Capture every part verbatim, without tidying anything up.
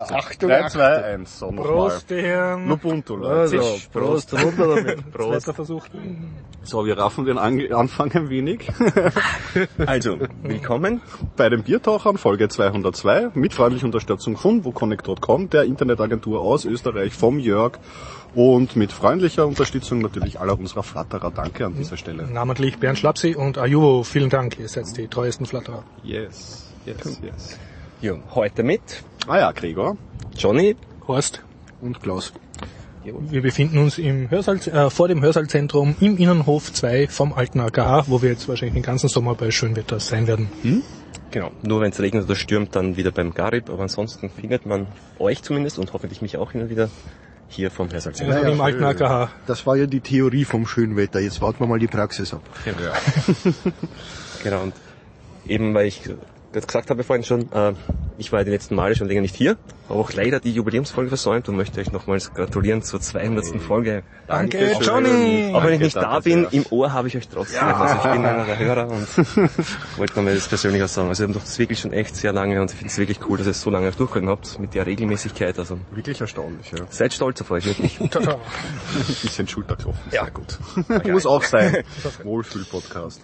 Achtung, drei, zwei, eins, so nochmal. Prost, die Herren. Lubuntu, Leute. Also, Prost, runter damit. Prost. Zweiter Versuch. So, wir raffen den An- Anfang ein wenig. Also, willkommen bei den Biertauchern, Folge zweihundertzwei, mit freundlicher Unterstützung von woconnect punkt com, der Internetagentur aus Österreich, vom Jörg, und mit freundlicher Unterstützung natürlich aller unserer Flatterer. Danke an dieser Stelle. Namentlich Bernd Schlapsi und Ajuvo, vielen Dank, ihr seid die treuesten Flatterer. Yes, yes, yes. ja, heute mit Ah ja, Gregor. Johnny Horst Und Klaus. Wir befinden uns im Hörsaal, äh, vor dem Hörsaalzentrum im Innenhof zwei vom alten A K H, wo wir jetzt wahrscheinlich den ganzen Sommer bei Schönwetter sein werden. Hm? Genau, nur wenn es regnet oder stürmt, dann wieder beim Garib, aber ansonsten findet man euch zumindest und hoffentlich mich auch hin und wieder hier vom Hörsaalzentrum. Ja, im alten A K H. Das war ja die Theorie vom Schönwetter, jetzt warten wir mal die Praxis ab. Genau, ja. Genau, und eben weil ich das gesagt habe vorhin schon, äh, ich war ja die letzten Male schon länger nicht hier, habe auch leider die Jubiläumsfolge versäumt und möchte euch nochmals gratulieren zur zweihundertsten Folge. Danke, Danke Johnny! Auch wenn ich Danke, nicht da danke bin, sehr. im Ohr habe ich euch trotzdem. Ja. Also ich bin einer der Hörer und wollte nochmal das persönlich auch sagen. Also ich habe das wirklich schon echt sehr lange und ich finde es wirklich cool, dass ihr es so lange durchgehalten habt mit der Regelmäßigkeit. Also Wirklich erstaunlich, ja. seid stolz auf euch, wirklich. Tata. Ein bisschen schulterklopfen. Ja. Sehr gut. Muss auch sein. Wohlfühl-Podcast.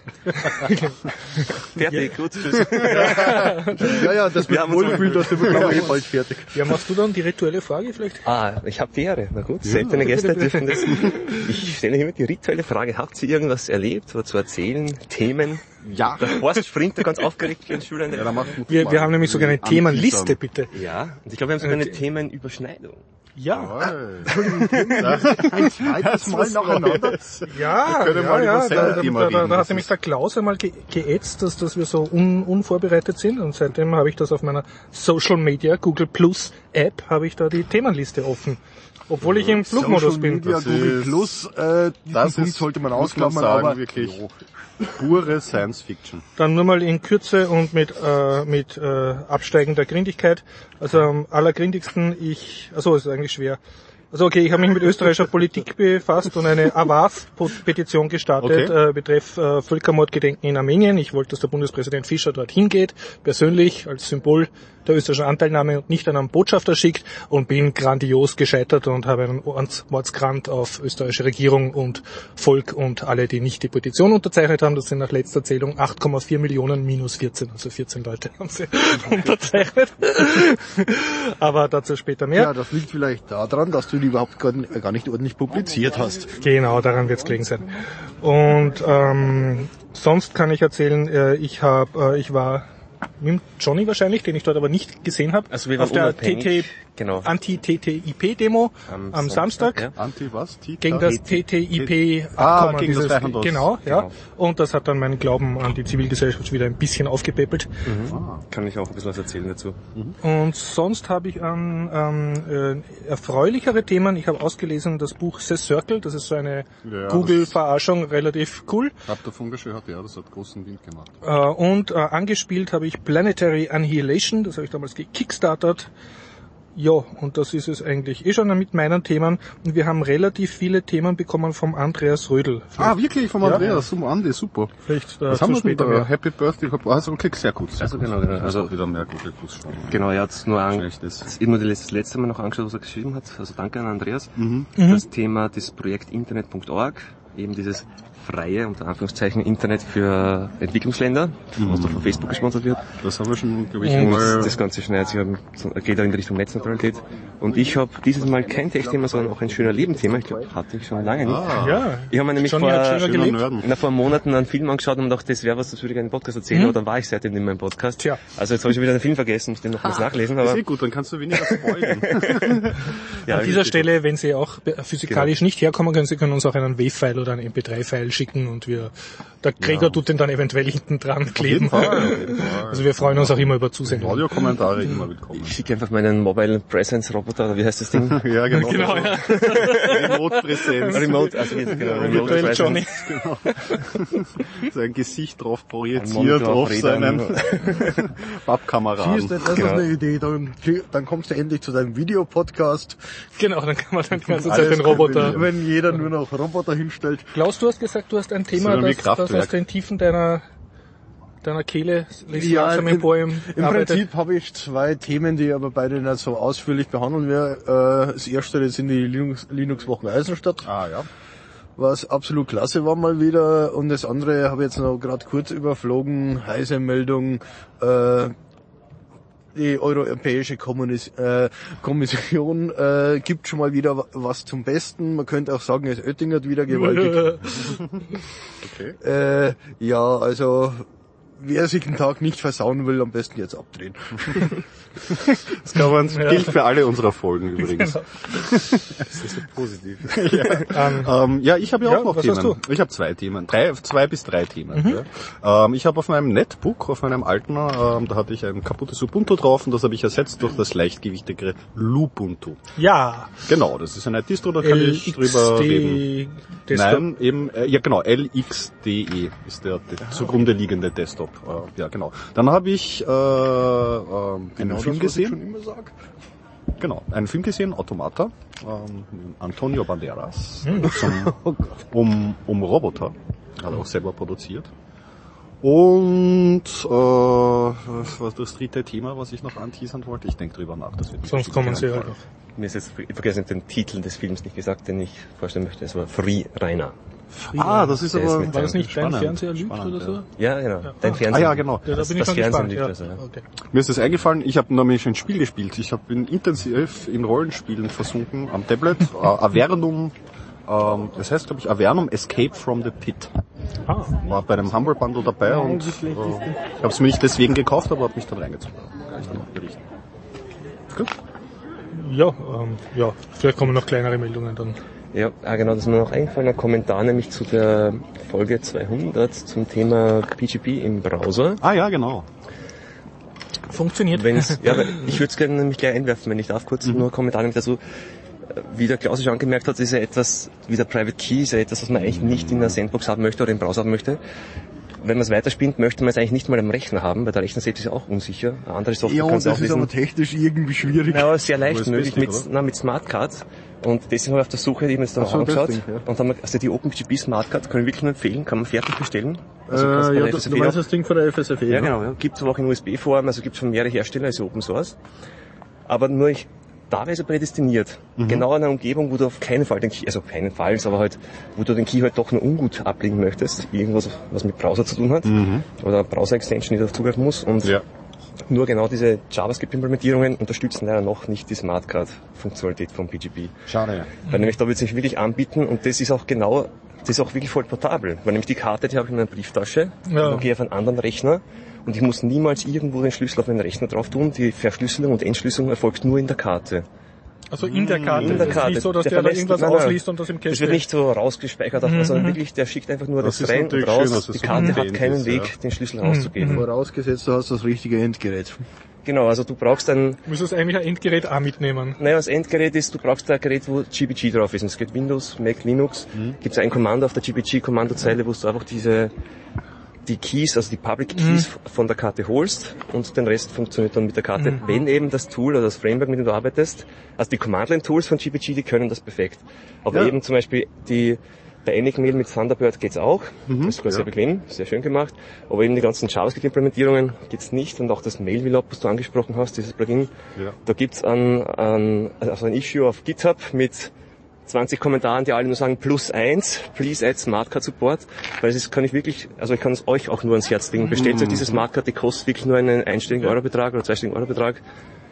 Fertig, gut, tschüss. Ja, ja, das Wir mit haben uns Wohlfühl, das wird wir eh bald fertig. Ja, machst du dann die rituelle Frage vielleicht? Ah, ich habe die Ehre. Na gut, seltene Gäste dürfen das. Ich stelle hiermit die rituelle Frage. Habt ihr irgendwas erlebt oder zu erzählen? Themen? Ja. Der Horst springt da ganz aufgeregt wie ein Schüler. Ja, dann mach du Wir, mal. wir haben nämlich sogar eine Anteasern. Themenliste, bitte. Ja, und ich glaube, wir haben sogar eine Themenüberschneidung. Ja, Ein zweites Mal nacheinander. ja, können ja, mal ja. über Da, da, Senderthema da, reden, da, da das hat nämlich der Klaus einmal ge geätzt, dass, dass wir so un unvorbereitet sind und seitdem habe ich das auf meiner Social Media, Google Plus App, habe ich da die Themenliste offen. Obwohl ich im Flugmodus Social bin. Media, Das Google ist- Plus, äh, diesen Das Punkt ist, sollte man muss man ausklammern, sagen, aber wirklich pure Science Fiction. Dann nur mal in Kürze und mit, äh, mit äh, absteigender Grindigkeit. Also am allergrindigsten, ich, also ist eigentlich schwer. Also okay, ich habe mich mit österreichischer Politik befasst und eine Avaz-Petition gestartet, Okay. äh, betreff äh, Völkermordgedenken in Armenien. Ich wollte, dass der Bundespräsident Fischer dorthin geht, persönlich als Symbol der österreichischen Anteilnahme und nicht einen Botschafter schickt, und bin grandios gescheitert und habe einen Ords- Mordsgrant auf österreichische Regierung und Volk und alle, die nicht die Petition unterzeichnet haben. Das sind nach letzter Zählung acht Komma vier Millionen minus vierzehn, also vierzehn Leute haben sie unterzeichnet. Aber dazu später mehr. ja, das liegt vielleicht daran, dass du die überhaupt gar, gar nicht ordentlich publiziert hast. Genau, daran wird es gelegen sein. Und ähm, sonst kann ich erzählen, äh, ich habe, äh, ich war mit dem Johnny wahrscheinlich, den ich dort aber nicht gesehen habe, Also wir waren auf der unabhängig, T T genau. Anti-T T I P-Demo Am am Samstag. Samstag, ja. Anti was? Tita? Gegen das T T I Ah, P-Abkommen. gegen das dieses- Freihandels- Genau, ja. genau. Und das hat dann meinen Glauben an die Zivilgesellschaft wieder ein bisschen aufgepäppelt. Kann ich auch ein bisschen was erzählen dazu. Und sonst habe ich an ähm, äh, erfreulichere Themen. Ich habe ausgelesen das Buch The Circle, das ist so eine Ja, Google-Verarschung, relativ cool. Habt ihr davon gehört? Ja, das hat großen Wind gemacht. Äh, und äh, angespielt habe ich Planetary Annihilation, das habe ich damals gekickstartert. Ja, und das ist es eigentlich eh schon mit meinen Themen. Und wir haben relativ viele Themen bekommen vom Andreas Rödel. Ah, wirklich? Vom Ja. Andreas, zum Andi, super. Vielleicht Was dazu haben wir später denn da? mehr. Happy Birthday. Also, okay, sehr gut. Sehr Also gut. genau, genau. Also Also wieder mehr Google Plus schauen. genau, er hat nur an, Schlecht ist. das immer das letzte Mal noch angeschaut, was er geschrieben hat. Also danke an Andreas. Mhm. Das Thema des Projekt internet punkt org, eben dieses freie, unter Anführungszeichen, Internet für Entwicklungsländer, was da von Facebook gesponsert wird. Das haben wir schon, glaube ich, Und mal... das Ganze schneidet sich, geht auch in Richtung Netzneutralität. Und ich habe dieses Mal kein Tech-Thema, sondern auch ein schöner Leben-Thema. Ich glaube, hatte ich schon lange nicht. Ah, Ja, Ich habe mir nämlich Johnny vor, hat schöner schöner gelebt. Nörden. na, vor Monaten einen Film angeschaut und gedacht, das wäre was, das würde ich gerne im Podcast erzählen, aber dann war ich seitdem nicht mehr im Podcast. Tja. Also jetzt habe ich schon wieder den Film vergessen, muss den noch was nachlesen, Ist aber eh gut, dann kannst du weniger spoilern. ja, An dieser ich- Stelle, wenn Sie auch physikalisch nicht herkommen können, Sie können uns auch einen Wave-File oder einen M P drei File schicken und wir, der Gregor tut den dann eventuell hinten dran kleben. Fall, auf jeden Fall. Also wir freuen uns auch immer über Zusendungen. Audiokommentare immer willkommen. Ich schicke einfach meinen Mobile Presence Roboter, oder wie heißt das Ding? Ja, genau. Genau, ja. Remote-Präsenz. Remote, also genau, Remote Virtuell Presence. Johnny. Sein Gesicht drauf Ein projiziert Monitor auf auf Rädern. seinen Pappkameraden. Siehst du, das Genau. ist eine Idee, dann, dann kommst du endlich zu deinem Videopodcast. Genau, dann kann man dann die ganze Alles Zeit den können Roboter... wir- Wenn jeder nur noch Roboter hinstellt. Klaus, du hast gesagt, du hast ein Thema, Sondern wie das, das Kraftwerk. aus den Tiefen deiner, deiner Kehle lässt Ja, langsam im, empor im im arbeitet. Prinzip habe ich zwei Themen, die ich aber beide nicht so ausführlich behandeln werde. Äh, das erste, das sind die Linux, Linux-Wochen Eisenstadt, Ah, ja. was absolut klasse war mal wieder. Und das andere habe ich jetzt noch gerade kurz überflogen. Heiße Meldung, äh, die Europäische Kommunis- äh, Kommission äh, gibt schon mal wieder was zum Besten. Man könnte auch sagen, es oettingert wieder gewaltig. Okay. äh, ja, also wer sich den Tag nicht versauen will, am besten jetzt abdrehen. Das kann man, gilt für alle unserer Folgen übrigens. Genau. Das ist so positiv. Ähm, Ähm, ja, ich habe ja Ja, auch noch was hast Themen. Ich habe zwei Themen, drei, zwei bis drei Themen. Ja. Ähm, ich habe auf meinem Netbook, auf meinem alten, ähm, da hatte ich ein kaputtes Ubuntu drauf und das habe ich ersetzt durch das leichtgewichtigere Lubuntu. ja, Genau, das ist eine Distro, da kann ich drüber reden. Desktop. Nein, eben, äh, ja genau, L X D E ist der, der zugrunde liegende Desktop. Äh, ja, genau. Dann habe ich äh, äh, einen Film das, was ich schon gesehen. immer sag. Genau, einen Film gesehen, Automata, ähm, Antonio Banderas, zum, um, um Roboter, hat er auch selber produziert. Und äh, was war das dritte Thema, was ich noch anteasern wollte? Ich denke drüber nach. Das wird mir Sonst bestimmt kommen sie einfallen. halt noch. Mir ist jetzt ich vergessen den Titel des Films nicht gesagt, den ich vorstellen möchte. Es war Free Rainer. Ah, das ist Der ist aber mit War das nicht dein spannend, Fernseher lügt spannend, oder so? Ja, genau. Dein Ah. Fernsehen. Ah ja, genau. Ja, da Das, bin ich das schon Fernsehen gespannt. liebt Ja. das, ja. Okay. Mir ist das eingefallen, ich habe nämlich ein Spiel gespielt. Ich hab, bin intensiv in Rollenspielen versunken am Tablet. äh, Avernum, ähm, das heißt glaube ich Avernum Escape from the Pit. Ah, War bei einem Humble Bundle dabei und äh, ich habe es mir nicht deswegen gekauft, aber habe mich dann reingezogen. Kann ich dann noch berichten. Gut. ja, ähm, ja, vielleicht kommen noch kleinere Meldungen dann. Ja, ah, genau, das ist mir noch eingefallen, ein Kommentar nämlich zu der Folge zweihundert zum Thema P G P im Browser. Ah ja, genau. Funktioniert. Wenn's, ja, aber ich würde es gerne nämlich gleich einwerfen, wenn ich darf, kurz nur einen Kommentar nämlich dazu. Wie der Klaus schon angemerkt hat, ist ja etwas, wie der Private Key, ist ja etwas, was man eigentlich nicht in der Sandbox haben möchte oder im Browser haben möchte. Wenn man es weiterspinnt, möchte man es eigentlich nicht mal am Rechner haben, weil der Rechner selbst ist ja auch unsicher. Eine andere Software Ja, kann und es auch das ist lesen. aber technisch irgendwie schwierig. Ja, sehr leicht U S B möglich Stick, mit, oder? na, mit Smartcard. Und deswegen habe ich auf der Suche eben jetzt dann Ach so, auch angeschaut. das Ding, ja. Und haben wir, also die OpenPGP Smartcard kann ich wirklich nur empfehlen, kann man fertig bestellen. Äh, Also kannst du bei ja, der du, F S du F meinst auch- das Ding von der F S F E? Ja, ne? genau, ja. Gibt es auch in U S B-Form, also gibt es von mehreren Herstellern, ist Open Source. Aber nur ich, da wäre es prädestiniert. Genau in einer Umgebung, wo du auf keinen Fall den Key, also keinenfalls, aber halt, wo du den Key halt doch nur ungut ablegen möchtest, irgendwas, was mit Browser zu tun hat. Oder Browser-Extension, die darauf zugreifen muss. Und Ja. nur genau diese JavaScript-Implementierungen unterstützen leider noch nicht die Smartcard-Funktionalität von P G P. Schade. Weil nämlich da wird es sich wirklich anbieten und das ist auch genau, das ist auch wirklich voll portabel. Weil nämlich die Karte, die habe ich in meiner Brieftasche, Ja. dann gehe ich auf einen anderen Rechner und ich muss niemals irgendwo den Schlüssel auf meinen Rechner drauf tun. Die Verschlüsselung und Entschlüsselung erfolgt nur in der Karte. Also in der Karte. In der Es ist Karte. nicht so, dass Der der, da verlässt- irgendwas nein, nein. ausliest und das im Cache Das wird nicht so rausgespeichert, mhm. sondern wirklich, der schickt einfach nur Das das, ist rein und natürlich raus. schön, dass es Die so Karte hat contained keinen ist, Weg, ja. den Schlüssel rauszugeben. Vorausgesetzt, du hast das richtige Endgerät. Genau, also du brauchst ein, Du müsstest eigentlich ein Endgerät auch mitnehmen. naja, das Endgerät ist, du brauchst ein Gerät, wo G P G drauf ist. Und es geht Windows, Mac, Linux. Gibt es ein Kommando auf der G P G-Kommandozeile, wo du einfach diese, die Keys, also die Public Keys von der Karte holst und den Rest funktioniert dann mit der Karte. Wenn eben das Tool oder das Framework, mit dem du arbeitest, also die Command-Line-Tools von G P G, die können das perfekt. Aber Ja. eben zum Beispiel die, bei Enigmail mit Thunderbird geht's auch. Das ist sogar sehr bequem, sehr schön gemacht. Aber eben die ganzen JavaScript-Implementierungen geht's nicht. Und auch das Mail-Vlog, was du angesprochen hast, dieses Plugin, Ja. da gibt's ein, ein, also ein Issue auf GitHub mit zwanzig Kommentaren, die alle nur sagen plus eins, please add Smartcard Support, weil das kann ich wirklich, also ich kann es euch auch nur ans Herz legen. Bestellt euch diese Smartcard, die kostet wirklich nur einen einstelligen Eurobetrag oder zweistelligen Eurobetrag.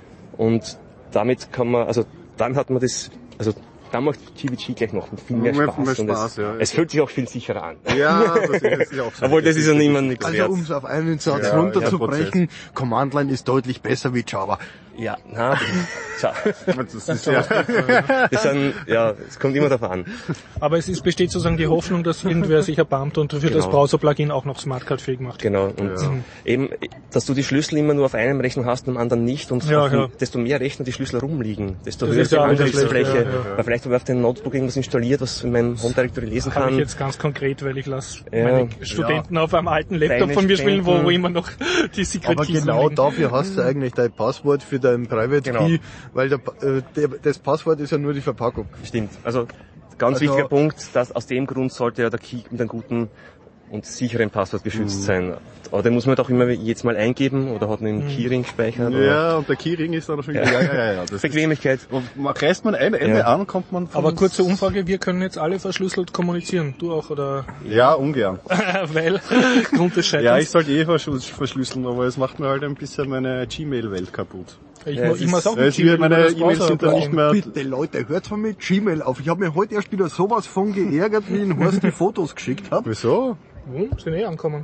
Und damit kann man, also dann hat man das, also dann macht G P G gleich noch viel mehr Mehr- Spaß. mehr und Spaß, es, ja. es fühlt sich auch viel sicherer an. Ja, das ist, das ist auch so. Obwohl das ist ja niemand nichts Also wert. um es auf einen Satz Ja, runterzubrechen, Command-Line ist deutlich besser wie Java. Ja, na, tja, Das ist ja, das sind, ja, es kommt immer darauf an. Aber es ist, besteht sozusagen die Hoffnung, dass irgendwer sich erbarmt und für das Genau. Browser-Plugin auch noch Smartcard-fähig macht. Genau, und eben, dass du die Schlüssel immer nur auf einem Rechner hast und am anderen nicht und Ja, auf dem- ja. desto mehr Rechner die Schlüssel rumliegen, desto Das höher ist ist die ja auch nicht Angriffsfläche. schlecht, ja, ja. Weil vielleicht habe ich auf dem Notebook irgendwas installiert, was in meinem Home Directory lesen Habe ich kann. jetzt ganz konkret, weil ich lasse Ja. meine Studenten auf einem alten Laptop Deine von mir spielen, wo, wo Studenten. immer noch die Secret Aber Keys genau rumliegen. dafür hast du eigentlich dein Passwort für dein Private Genau. Key, weil der, äh, der, das Passwort ist ja nur die Verpackung. Stimmt. Also ganz Also- wichtiger Punkt, dass aus dem Grund sollte ja der Key mit einem guten und sicheren Passwort geschützt mhm. sein. Aber den muss man doch immer jetzt mal eingeben oder hat einen mhm. Keyring gespeichert. Ja, und der Keyring ist dann schon wieder, ja, ja, ja, ja. Das Bequemlichkeit. Ist, und man reißt man ein Ende ja. an, kommt man von Aber kurze Umfrage, wir können jetzt alle verschlüsselt kommunizieren. Du auch, oder? Ja, ungern. Weil, Grund des Scheiterns. Ja, ich sollte eh verschlüsseln, aber es macht mir halt ein bisschen meine Gmail-Welt kaputt. Ich, ja, ich muss auch mit Gmail, meine E-Mails sind da nicht mehr... Bitte Leute, hört von mir Gmail auf. Ich habe mir heute erst wieder sowas von geärgert, wie ich Horst die Fotos geschickt habe. Wieso? Hm, sind eh angekommen.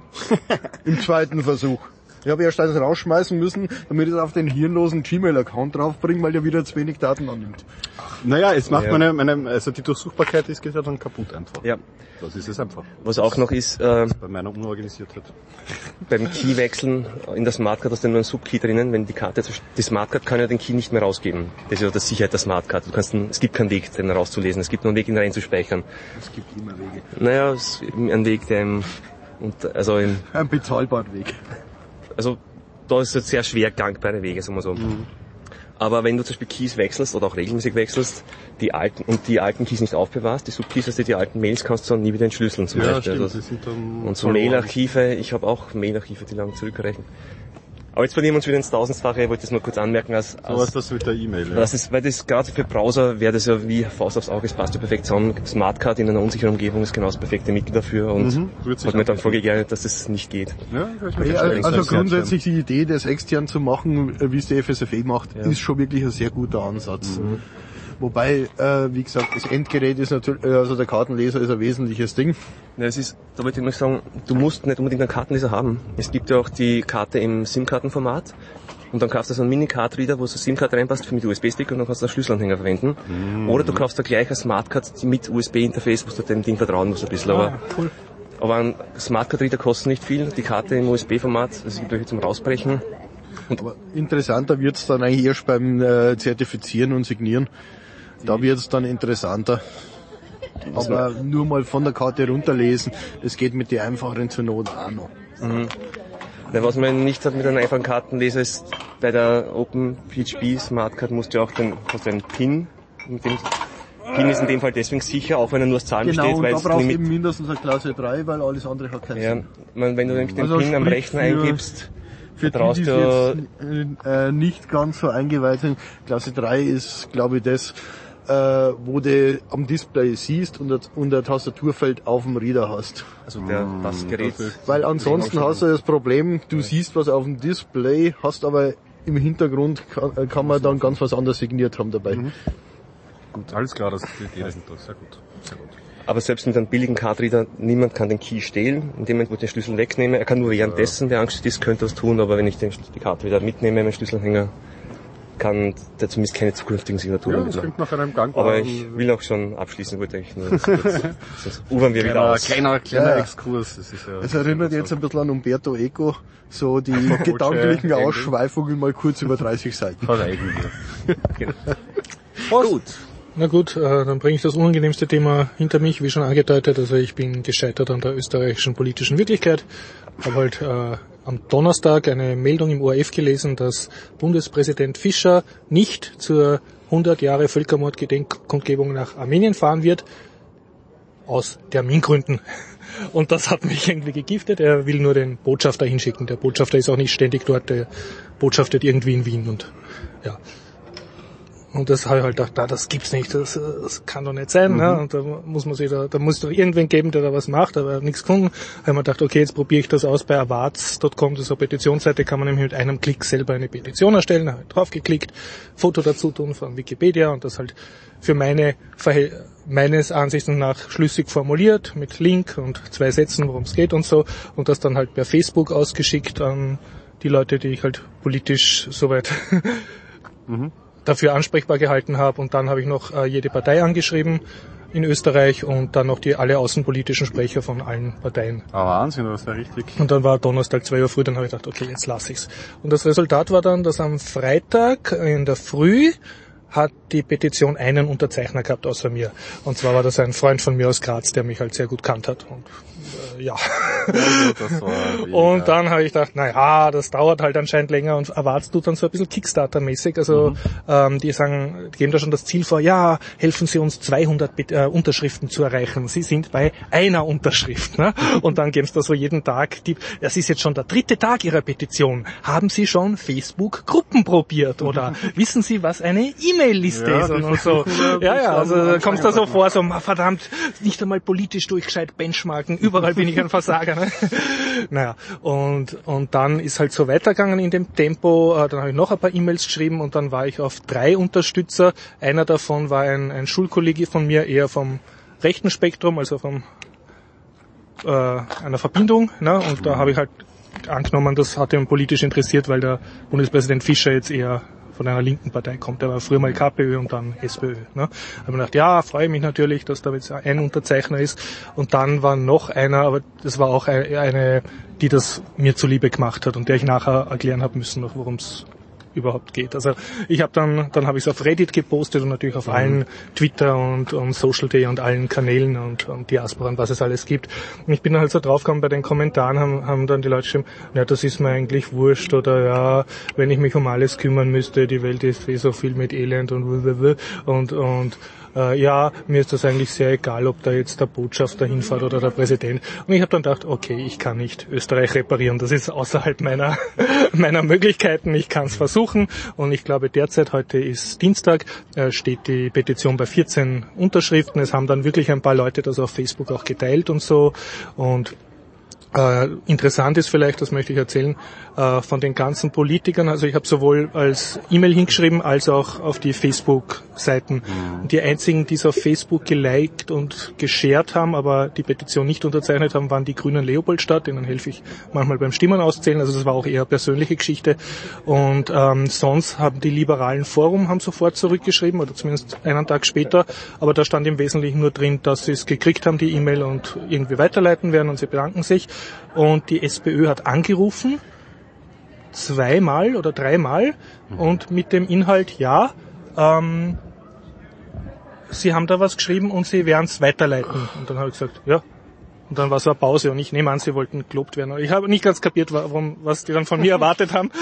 Im zweiten Versuch. Ich habe erst alles rausschmeißen müssen, damit ich es auf den hirnlosen Gmail-Account draufbringe, weil der wieder zu wenig Daten annimmt. Naja, es macht ja. meine, meine, also die Durchsuchbarkeit ist geht ja dann kaputt einfach. Ja. Das ist es einfach. Was auch noch ist, äh, bei meiner Unorganisiertheit. Beim Key-Wechseln in der Smartcard hast du nur einen Subkey drinnen, wenn die Karte, die Smartcard kann ja den Key nicht mehr rausgeben. Das ist ja das Sicherheit der Smartcard. Du kannst, es gibt keinen Weg, den rauszulesen. Es gibt nur einen Weg, ihn reinzuspeichern. Es gibt immer Wege. Naja, es ist ein Weg, der im, und, also im, ein bezahlbarer Weg. Also, da ist es sehr schwer gangbare Wege, sagen wir so. Mhm. Aber wenn du zum Beispiel Keys wechselst oder auch regelmäßig wechselst, die alten, und die alten Keys nicht aufbewahrst, die Subkeys, also die alten Mails kannst du dann nie wieder entschlüsseln zum ja, Beispiel. Stimmt, also, die sind dann und so Mailarchive, ich habe auch Mailarchive, die lang zurückreichen. Aber jetzt verlieren wir uns wieder ins Tausendfache, ich wollte das nur kurz anmerken. Als, als so was das mit der E-Mail, ja. Das ist, weil das gerade für Browser wäre das ja wie Faust aufs Auge, es passt ja perfekt zusammen. Smartcard in einer unsicheren Umgebung ist genau das perfekte Mittel dafür und mhm, hat mir dann vorgegangen, dass das nicht geht. Ja, ja, also grundsätzlich die Idee, das extern zu machen, wie es die F S F E macht, ja. ist schon wirklich ein sehr guter Ansatz. Mhm. Wobei, äh, wie gesagt, das Endgerät ist natürlich, also der Kartenleser ist ein wesentliches Ding. Ja, es ist, da wollte ich mal sagen, du musst nicht unbedingt einen Kartenleser haben. Es gibt ja auch die Karte im SIM-Kartenformat. Und dann kaufst du so einen Mini-Card-Reader, wo so eine SIM-Karte reinpasst mit U S B-Stick und dann kannst du einen Schlüsselanhänger verwenden. Mhm. Oder du kaufst da gleich eine Smartcard mit U S B-Interface, wo du dem Ding vertrauen musst ein bisschen. Ah, aber, cool. aber ein Smartcard-Reader kostet nicht viel. Die Karte im U S B-Format, das gibt welche zum Rausbrechen. Und aber interessanter wird's dann eigentlich erst beim äh, Zertifizieren und Signieren. Da wird's dann interessanter. Aber nur mal von der Karte runterlesen, das geht mit der einfacheren zur Not auch noch. Mhm. Ja, was man nicht hat mit einem einfachen Kartenleser ist, bei der OpenPHP Smartcard musst du auch den, hast du einen PIN. Mit dem PIN ist in dem Fall deswegen sicher, auch wenn er nur aus Zahlen genau, besteht. Weil da brauchst du eben mindestens eine Klasse drei, weil alles andere hat keinen ja, Sinn. Man, wenn du nämlich den also PIN am Rechner eingibst, für die, die jetzt äh, nicht ganz so eingeweiht sind, Klasse drei ist, glaube ich, das, äh, wo du am Display siehst und, und der Tastaturfeld auf dem Reader hast. Also der, das Gerät. Weil ansonsten hast du das Problem, du siehst was auf dem Display, hast aber im Hintergrund kann, kann man dann ganz was anderes signiert haben dabei. Mhm. Gut, alles klar, das ist die Idee dahinter. Sehr gut. Sehr gut. Aber selbst mit einem billigen Cardreader, niemand kann den Key stehlen, indem man den Schlüssel wegnehme. Er kann nur währenddessen, der Angst ist, könnte das tun, aber wenn ich den die Cardreader mitnehme, meinen Schlüsselanhänger, kann der zumindest keine zukünftigen Signaturen ja, das klingt nach einem Gang. Aber ich will auch schon abschließen, wollte ich nur sonst ufern wir wieder aus. Kleiner, kleiner ja, Exkurs. Das ist ja es erinnert jetzt ein bisschen an Umberto Eco, so die gedanklichen Ausschweifungen mal kurz über dreißig Seiten. Verreigen wir. Genau. Gut. Na gut, äh, dann bringe ich das unangenehmste Thema hinter mich, wie schon angedeutet. Also ich bin gescheitert an der österreichischen politischen Wirklichkeit. Habe halt äh, am Donnerstag eine Meldung im O R F gelesen, dass Bundespräsident Fischer nicht zur hundert Jahre Völkermordgedenkkundgebung nach Armenien fahren wird, aus Termingründen. Und das hat mich irgendwie gegiftet. Er will nur den Botschafter hinschicken. Der Botschafter ist auch nicht ständig dort, der botschaftet irgendwie in Wien und ja. Und das habe ich halt gedacht, da, das gibt's nicht, das, das kann doch nicht sein, mhm. ne? Und da muss man sich da, da muss doch irgendwen geben, der da was macht, aber nichts gefunden. Da habe ich mir gedacht, okay, jetzt probiere ich das aus bei awards punkt com, das ist eine Petitionsseite, kann man nämlich mit einem Klick selber eine Petition erstellen, da habe ich draufgeklickt, Foto dazu tun von Wikipedia und das halt für meine, meines Ansichts nach schlüssig formuliert, mit Link und zwei Sätzen, worum es geht und so, und das dann halt per Facebook ausgeschickt an die Leute, die ich halt politisch soweit mhm. dafür ansprechbar gehalten habe, und dann habe ich noch äh, jede Partei angeschrieben in Österreich und dann noch die alle außenpolitischen Sprecher von allen Parteien. Ah, Wahnsinn, das war richtig. Und dann war Donnerstag zwei Uhr früh, dann habe ich gedacht, okay, jetzt lasse ich's. Und das Resultat war dann, dass am Freitag in der Früh hat die Petition einen Unterzeichner gehabt außer mir. Und zwar war das ein Freund von mir aus Graz, der mich halt sehr gut kannt hat. Und äh, ja. Also, das war und dann habe ich gedacht, na ja, das dauert halt anscheinend länger und erwartest du dann so ein bisschen Kickstarter-mäßig. Also mhm. ähm, die sagen, die geben da schon das Ziel vor, ja, helfen Sie uns zweihundert Be- äh, Unterschriften zu erreichen. Sie sind bei einer Unterschrift. Ne? Und dann geben sie da so jeden Tag, die, das ist jetzt schon der dritte Tag Ihrer Petition. Haben Sie schon Facebook-Gruppen probiert? Oder wissen Sie, was eine E-Mail-Liste ja, ist? Und, und so. Ja, ja, also da kommst du da so vor, so verdammt, nicht einmal politisch durchgescheit benchmarken, überall bin ich ein Versager. Ne? Naja, und und dann ist halt so weitergegangen in dem Tempo, dann habe ich noch ein paar E-Mails geschrieben und dann war ich auf drei Unterstützer. Einer davon war ein, ein Schulkollege von mir, eher vom rechten Spektrum, also vom äh, einer Verbindung, ne? Und da habe ich halt angenommen, das hat ihn politisch interessiert, weil der Bundespräsident Fischer jetzt eher von einer linken Partei kommt. Der war früher mal KPÖ und dann SPÖ. Ne? Da habe ich gedacht, ja, freue mich natürlich, dass da jetzt ein Unterzeichner ist. Und dann war noch einer, aber das war auch eine, die das mir zuliebe gemacht hat und der ich nachher erklären habe müssen, worum es überhaupt geht. Also ich habe dann, dann habe ich es auf Reddit gepostet und natürlich auf mhm. allen Twitter und, und Social Day und allen Kanälen und, und Diaspora und was es alles gibt. Und ich bin dann halt so draufgekommen, bei den Kommentaren haben, haben dann die Leute geschrieben, ja, das ist mir eigentlich wurscht oder ja, wenn ich mich um alles kümmern müsste, die Welt ist eh so viel mit Elend und und und äh, ja, mir ist das eigentlich sehr egal, ob da jetzt der Botschafter hinfährt oder der Präsident. Und ich habe dann gedacht, okay, ich kann nicht Österreich reparieren, das ist außerhalb meiner meiner Möglichkeiten, ich kann es versuchen. Und ich glaube, derzeit, heute ist Dienstag, äh, steht die Petition bei vierzehn Unterschriften. Es haben dann wirklich ein paar Leute das auf Facebook auch geteilt und so. Und Äh, interessant ist vielleicht, das möchte ich erzählen, äh, von den ganzen Politikern, also ich habe sowohl als E-Mail hingeschrieben, als auch auf die Facebook-Seiten. Mhm. Die einzigen, die es auf Facebook geliked und geshared haben, aber die Petition nicht unterzeichnet haben, waren die Grünen Leopoldstadt, denen helfe ich manchmal beim Stimmen auszählen, also das war auch eher persönliche Geschichte. Und ähm, sonst haben die Liberalen Forum haben sofort zurückgeschrieben, oder zumindest einen Tag später, aber da stand im Wesentlichen nur drin, dass sie es gekriegt haben, die E-Mail, und irgendwie weiterleiten werden und sie bedanken sich. Und die SPÖ hat angerufen, zweimal oder dreimal, mhm. und mit dem Inhalt, ja, ähm, sie haben da was geschrieben und sie werden es weiterleiten. Und dann habe ich gesagt, ja. Und dann war so eine Pause und ich nehme an, sie wollten gelobt werden. Ich habe nicht ganz kapiert, warum, was die dann von mir erwartet haben.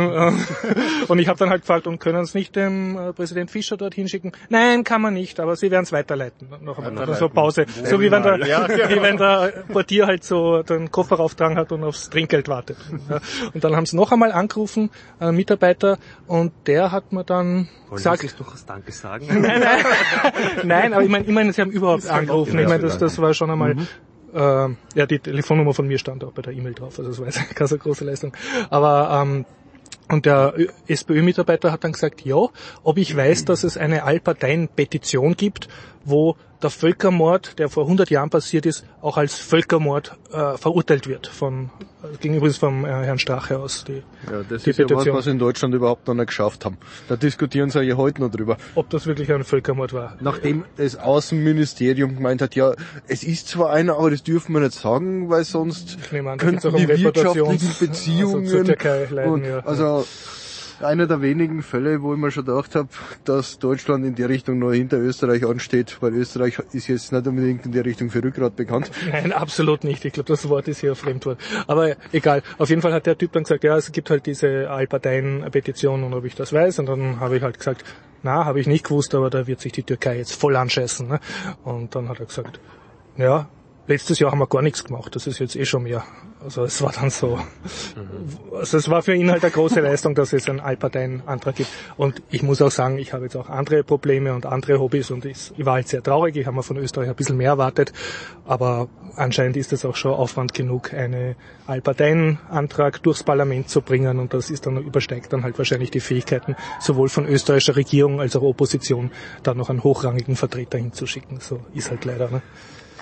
Und ich habe dann halt gefragt, und können es nicht dem äh, Präsident Fischer dort hinschicken? Nein, kann man nicht, aber sie werden es weiterleiten. Noch einmal, dann so eine Pause. So wie wenn der, ja, wie wenn der Portier halt so den Koffer rauftragen hat und aufs Trinkgeld wartet. Ja. Und dann haben sie noch einmal angerufen, äh, Mitarbeiter, und der hat mir dann Wollen gesagt... Sie doch was Danke sagen? nein, nein, nein, aber ich meine, ich meine, sie haben überhaupt angerufen. Ich meine, das, das war schon einmal... Mhm. Äh, ja, die Telefonnummer von mir stand auch bei der E-Mail drauf, also das war jetzt keine so große Leistung. Aber ähm, und der SPÖ-Mitarbeiter hat dann gesagt, ja, ob ich weiß, dass es eine Allparteien-Petition gibt, wo der Völkermord, der vor hundert Jahren passiert ist, auch als Völkermord äh, verurteilt wird. Von äh, gegenüber vom äh, Herrn Strache aus. Die, ja, das die ist Petition. ja was, was in Deutschland überhaupt noch nicht geschafft haben. Da diskutieren sie ja heute noch drüber. Ob das wirklich ein Völkermord war. Nachdem das Außenministerium gemeint hat, ja, es ist zwar einer, aber das dürfen wir nicht sagen, weil sonst an, könnten um die wirtschaftlichen Beziehungen... Also zur Türkei leiden, und, ja. Also einer der wenigen Fälle, wo ich mir schon gedacht habe, dass Deutschland in der Richtung noch hinter Österreich ansteht, weil Österreich ist jetzt nicht unbedingt in der Richtung für Rückgrat bekannt. Nein, absolut nicht. Ich glaube, das Wort ist hier ein Fremdwort. Aber egal. Auf jeden Fall hat der Typ dann gesagt, ja, es gibt halt diese Allparteien-Petition und ob ich das weiß. Und dann habe ich halt gesagt, na, habe ich nicht gewusst, aber da wird sich die Türkei jetzt voll anscheißen. Ne? Und dann hat er gesagt, ja, letztes Jahr haben wir gar nichts gemacht, das ist jetzt eh schon mehr. Also es war dann so, also es war für ihn halt eine große Leistung, dass es einen Allparteienantrag gibt. Und ich muss auch sagen, ich habe jetzt auch andere Probleme und andere Hobbys und ich, ich war halt sehr traurig, ich habe mir von Österreich ein bisschen mehr erwartet, aber anscheinend ist es auch schon Aufwand genug, einen Allparteienantrag durchs Parlament zu bringen, und das ist dann übersteigt dann halt wahrscheinlich die Fähigkeiten, sowohl von österreichischer Regierung als auch Opposition, da noch einen hochrangigen Vertreter hinzuschicken. So ist halt leider, ne?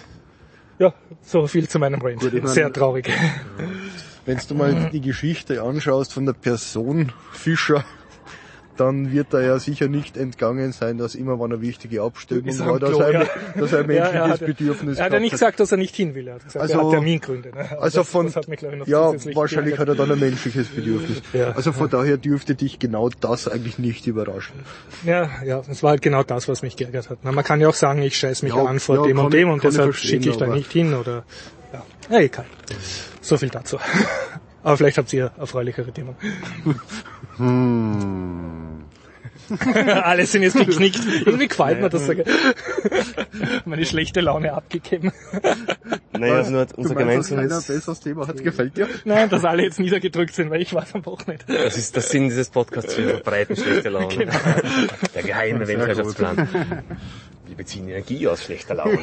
Ja, so viel zu meinem Rant. Gut, sehr meine, traurig. Wenn du mal die Geschichte anschaust von der Person Fischer, dann wird er ja sicher nicht entgangen sein, dass immer, wenn er wichtige Abstimmung Ist hat, am dass Klo, er, ja. dass er ein menschliches Ja, er hat- Bedürfnis Er hat ja nicht gehabt gesagt, dass er nicht hin will. Er hat gesagt, Also- er hat Termingründe. Ne? Aber Also das, von, das hat mich, glaube ich, noch ja, zusätzlich wahrscheinlich hat geärgert. er dann ein menschliches Bedürfnis. Ja. Also von daher dürfte dich genau das eigentlich nicht überraschen. Ja, ja, es war halt genau das, was mich geärgert hat. Na, man kann ja auch sagen, ich scheiß mich Ja, an vor ja, dem kann und ich- dem und kann ich deshalb verstehen, schicke ich da aber- nicht hin oder, ja, ja, egal. So viel dazu. Aber vielleicht habt ihr erfreulichere Themen. Hm. Alle sind jetzt geknickt. Irgendwie gefällt mir das sogar. Meine schlechte Laune abgegeben. Naja, also nur unser du meinst, dass keiner ein gemeinsames, besseres Thema hat, gefällt dir? Nein, dass alle jetzt niedergedrückt sind, weil ich war es am Wochenende. das ist der Sinn dieses Podcasts, wir verbreiten schlechte Laune. Genau. Der geheime Weltherrschaftsplan. Wir beziehen Energie aus schlechter Laune.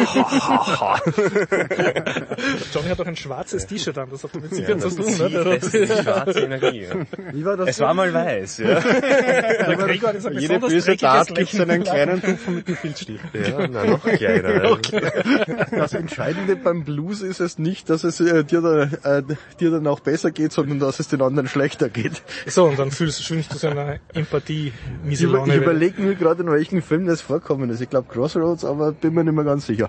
Johnny hat doch ein schwarzes T-Shirt an, das hat damit sicher Ja, zu das tun, bezieht ne? fest die schwarze Energie. Wie war das? Es war mal weiß, ja. Der Gregor hat jetzt ein Jede besonders böse dreckiges Tat gibt Lächeln. einen kleinen Tupfer mit dem Filzstiel. Ja, na, noch kleiner. Das Entscheidende beim Blues ist es nicht, dass es äh, dir, da, äh, dir dann auch besser geht, sondern dass es den anderen schlechter geht. So, und dann fühlst, schwingst du so eine Empathie, Ich, miese über, Laune. ich überlege mir gerade, in welchem Film das vorkommen ist. Ich glaube Crossroads, aber bin mir nicht mehr ganz sicher.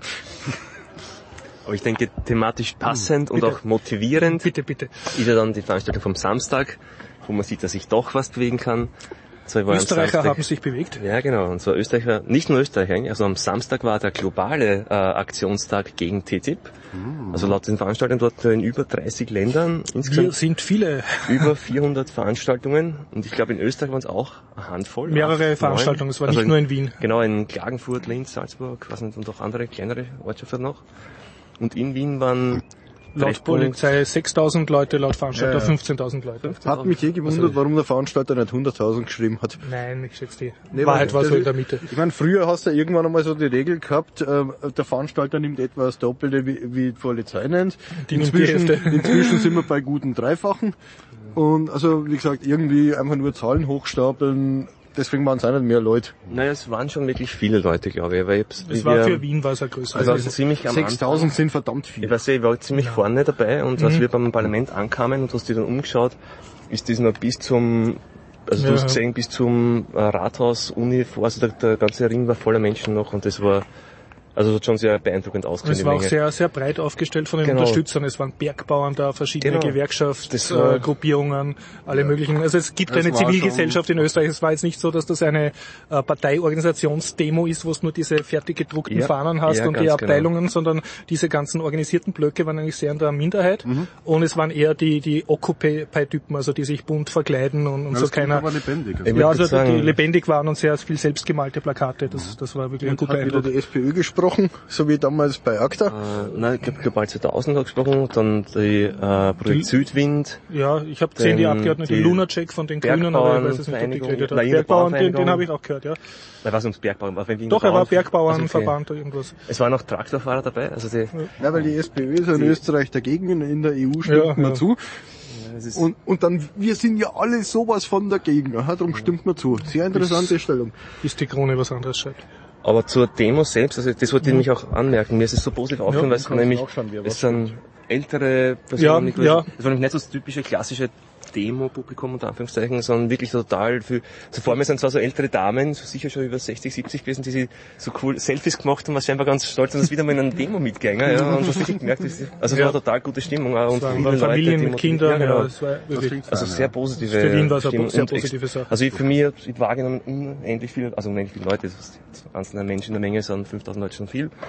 Aber ich denke, thematisch passend und auch motivierend Bitte, bitte. ist ja dann die Veranstaltung vom Samstag, wo man sieht, dass sich doch was bewegen kann. So, ich war am Österreicher Samstag- haben sich bewegt. Ja, genau. Und zwar Österreicher, nicht nur Österreicher, eigentlich. Also am Samstag war der globale äh, Aktionstag gegen T T I P. Also laut den Veranstaltungen dort in über dreißig Ländern. Wir Insgesamt sind viele, über vierhundert Veranstaltungen. Und ich glaube, in Österreich waren es auch eine Handvoll. mehrere acht, Veranstaltungen. neun. Es war Also nicht nur in Wien. Genau, in Klagenfurt, Linz, Salzburg, was nicht, und auch andere kleinere Ortschaften noch. Und in Wien waren Laut Treffpunkt- Polizei sechstausend Leute, laut Veranstalter Ja, ja. fünfzehntausend Leute. Hat mich je gewundert, warum der Veranstalter nicht hunderttausend geschrieben hat. Nein, ich schätze die Nee, Wahrheit weil war so das- in der Mitte. Ich meine, früher hast du irgendwann einmal so die Regel gehabt, äh, der Veranstalter nimmt etwa das Doppelte, wie, wie die Polizei nennt. Die nimmt die Inzwischen, Hälfte. inzwischen sind wir bei guten Dreifachen. Und also, wie gesagt, irgendwie einfach nur Zahlen hochstapeln, deswegen waren es auch nicht mehr Leute. Naja, es waren schon wirklich viele Leute, glaube ich. Weil ich Es war für Wien war es ein größer. Also, Also, also ziemlich am Anfang. sechstausend sind verdammt Ich viel. weiß ja, ich war ziemlich vorne dabei und als wir beim Parlament ankamen und hast dich dann umgeschaut, ist das noch bis zum, also Ja. du hast gesehen, bis zum äh, Rathaus, Uni, vor, also der, der ganze Ring war voller Menschen noch und das war, also das hat schon sehr beeindruckend ausgesehen. es die war auch Menge. sehr, sehr breit aufgestellt von den Genau. Unterstützern. Es waren Bergbauern da, verschiedene Genau. Das war- Gewerkschaftsgruppierungen, alle möglichen. Also es gibt Das eine war Zivilgesellschaft in Österreich. Es war jetzt nicht so, dass das eine äh, Parteiorganisationsdemo ist, wo du nur diese fertig gedruckten Ja, Fahnen hast ja, und die ganz genau. Abteilungen, sondern diese ganzen organisierten Blöcke waren eigentlich sehr in der Minderheit. Mhm. Und es waren eher die, die Occupy-Typen, also die sich bunt verkleiden und, und Ja, so das klingt keiner... aber lebendig. Ich Ja, würd also die, sagen- die lebendig waren und sehr viel selbstgemalte Plakate. Das, das war wirklich ein Und guter hat wieder Eindruck. die SPÖ gesprochen, so wie damals bei ACTA. Äh, nein, ich glaube Global zweitausend hat gesprochen, dann die äh, Projekt Die- Südwind, Ja, ich habe gesehen, die Den- Abgeordnete die Lunacek von den Grünen, aber ich weiß es nicht, ob die Bergbauernvereinigung- geredet hat. Nein, in der Bergbauern, den, den Bauernvereinigung. habe ich auch gehört, ja. da war es ums Bergbau, war Wien Doch, er war Bauern- Bergbauernverband oder irgendwas. Also, okay. Es waren auch Traktorfahrer dabei, also die, Ja, weil die SPÖ ist ja in Österreich dagegen, in- in der E U stimmt Ja, man ja. zu. das ist, Und, und dann, wir sind ja alle sowas von dagegen, aha, darum stimmt man zu. Sehr interessante Stellung. Bis die Krone was anderes schreibt. aber zur Demo selbst, also das wollte ich nämlich auch anmerken, mir ist es so positiv aufgefallen, weil es kannst du nämlich, nachschauen, wer was es sind ältere Personen, Ja, die- ja. es war nämlich nicht so das typische klassische Demo-Publikum unter Anführungszeichen, sondern wirklich total viel, so vor mir sind zwar so ältere Damen, so sicher schon über sechzig, siebzig gewesen, die sich so cool Selfies gemacht haben, war scheinbar ganz stolz und das wieder mal in einer Demo mitgegangen, ja, und das wirklich gemerkt, das- also es Ja. war total gute Stimmung, auch, und Es waren, viele waren Leute, Familien die mit motiviert- Kindern, ja, genau. ja, es war wirklich, Also sehr positive Für Wien war es eine Stimmung sehr und ex- positive Sache. Also ich, für mich, ich wahrgenommen unendlich viel, also unendlich viele Leute, das ist einzelne Menschen in der Menge sind fünftausend Leute schon viel.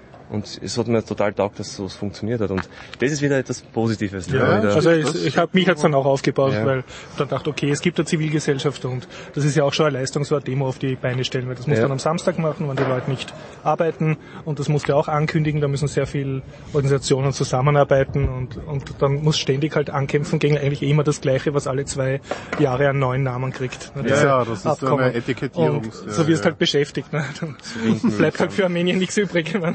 Und es hat mir total taugt, dass so funktioniert hat. Und das ist wieder etwas Positives. ja, wieder. also ich, ich habe mich hat's dann auch aufgebaut, Ja. weil ich dann dachte, okay, es gibt eine Zivilgesellschaft und das ist ja auch schon eine Leistung, so eine Demo auf die Beine stellen, weil das muss Ja. dann am Samstag machen, wenn die Leute nicht arbeiten und das musst du auch ankündigen, da müssen sehr viele Organisationen zusammenarbeiten und, und dann muss ständig halt ankämpfen gegen eigentlich eh immer das Gleiche, was alle zwei Jahre einen neuen Namen kriegt. Ne, Ja, diese ja, das ist so Abkommen. eine Etikettierung. Und Ja, so wirst ja. halt beschäftigt. Ne? Dann bleibt halt für Armenien nichts übrig. Ich meine,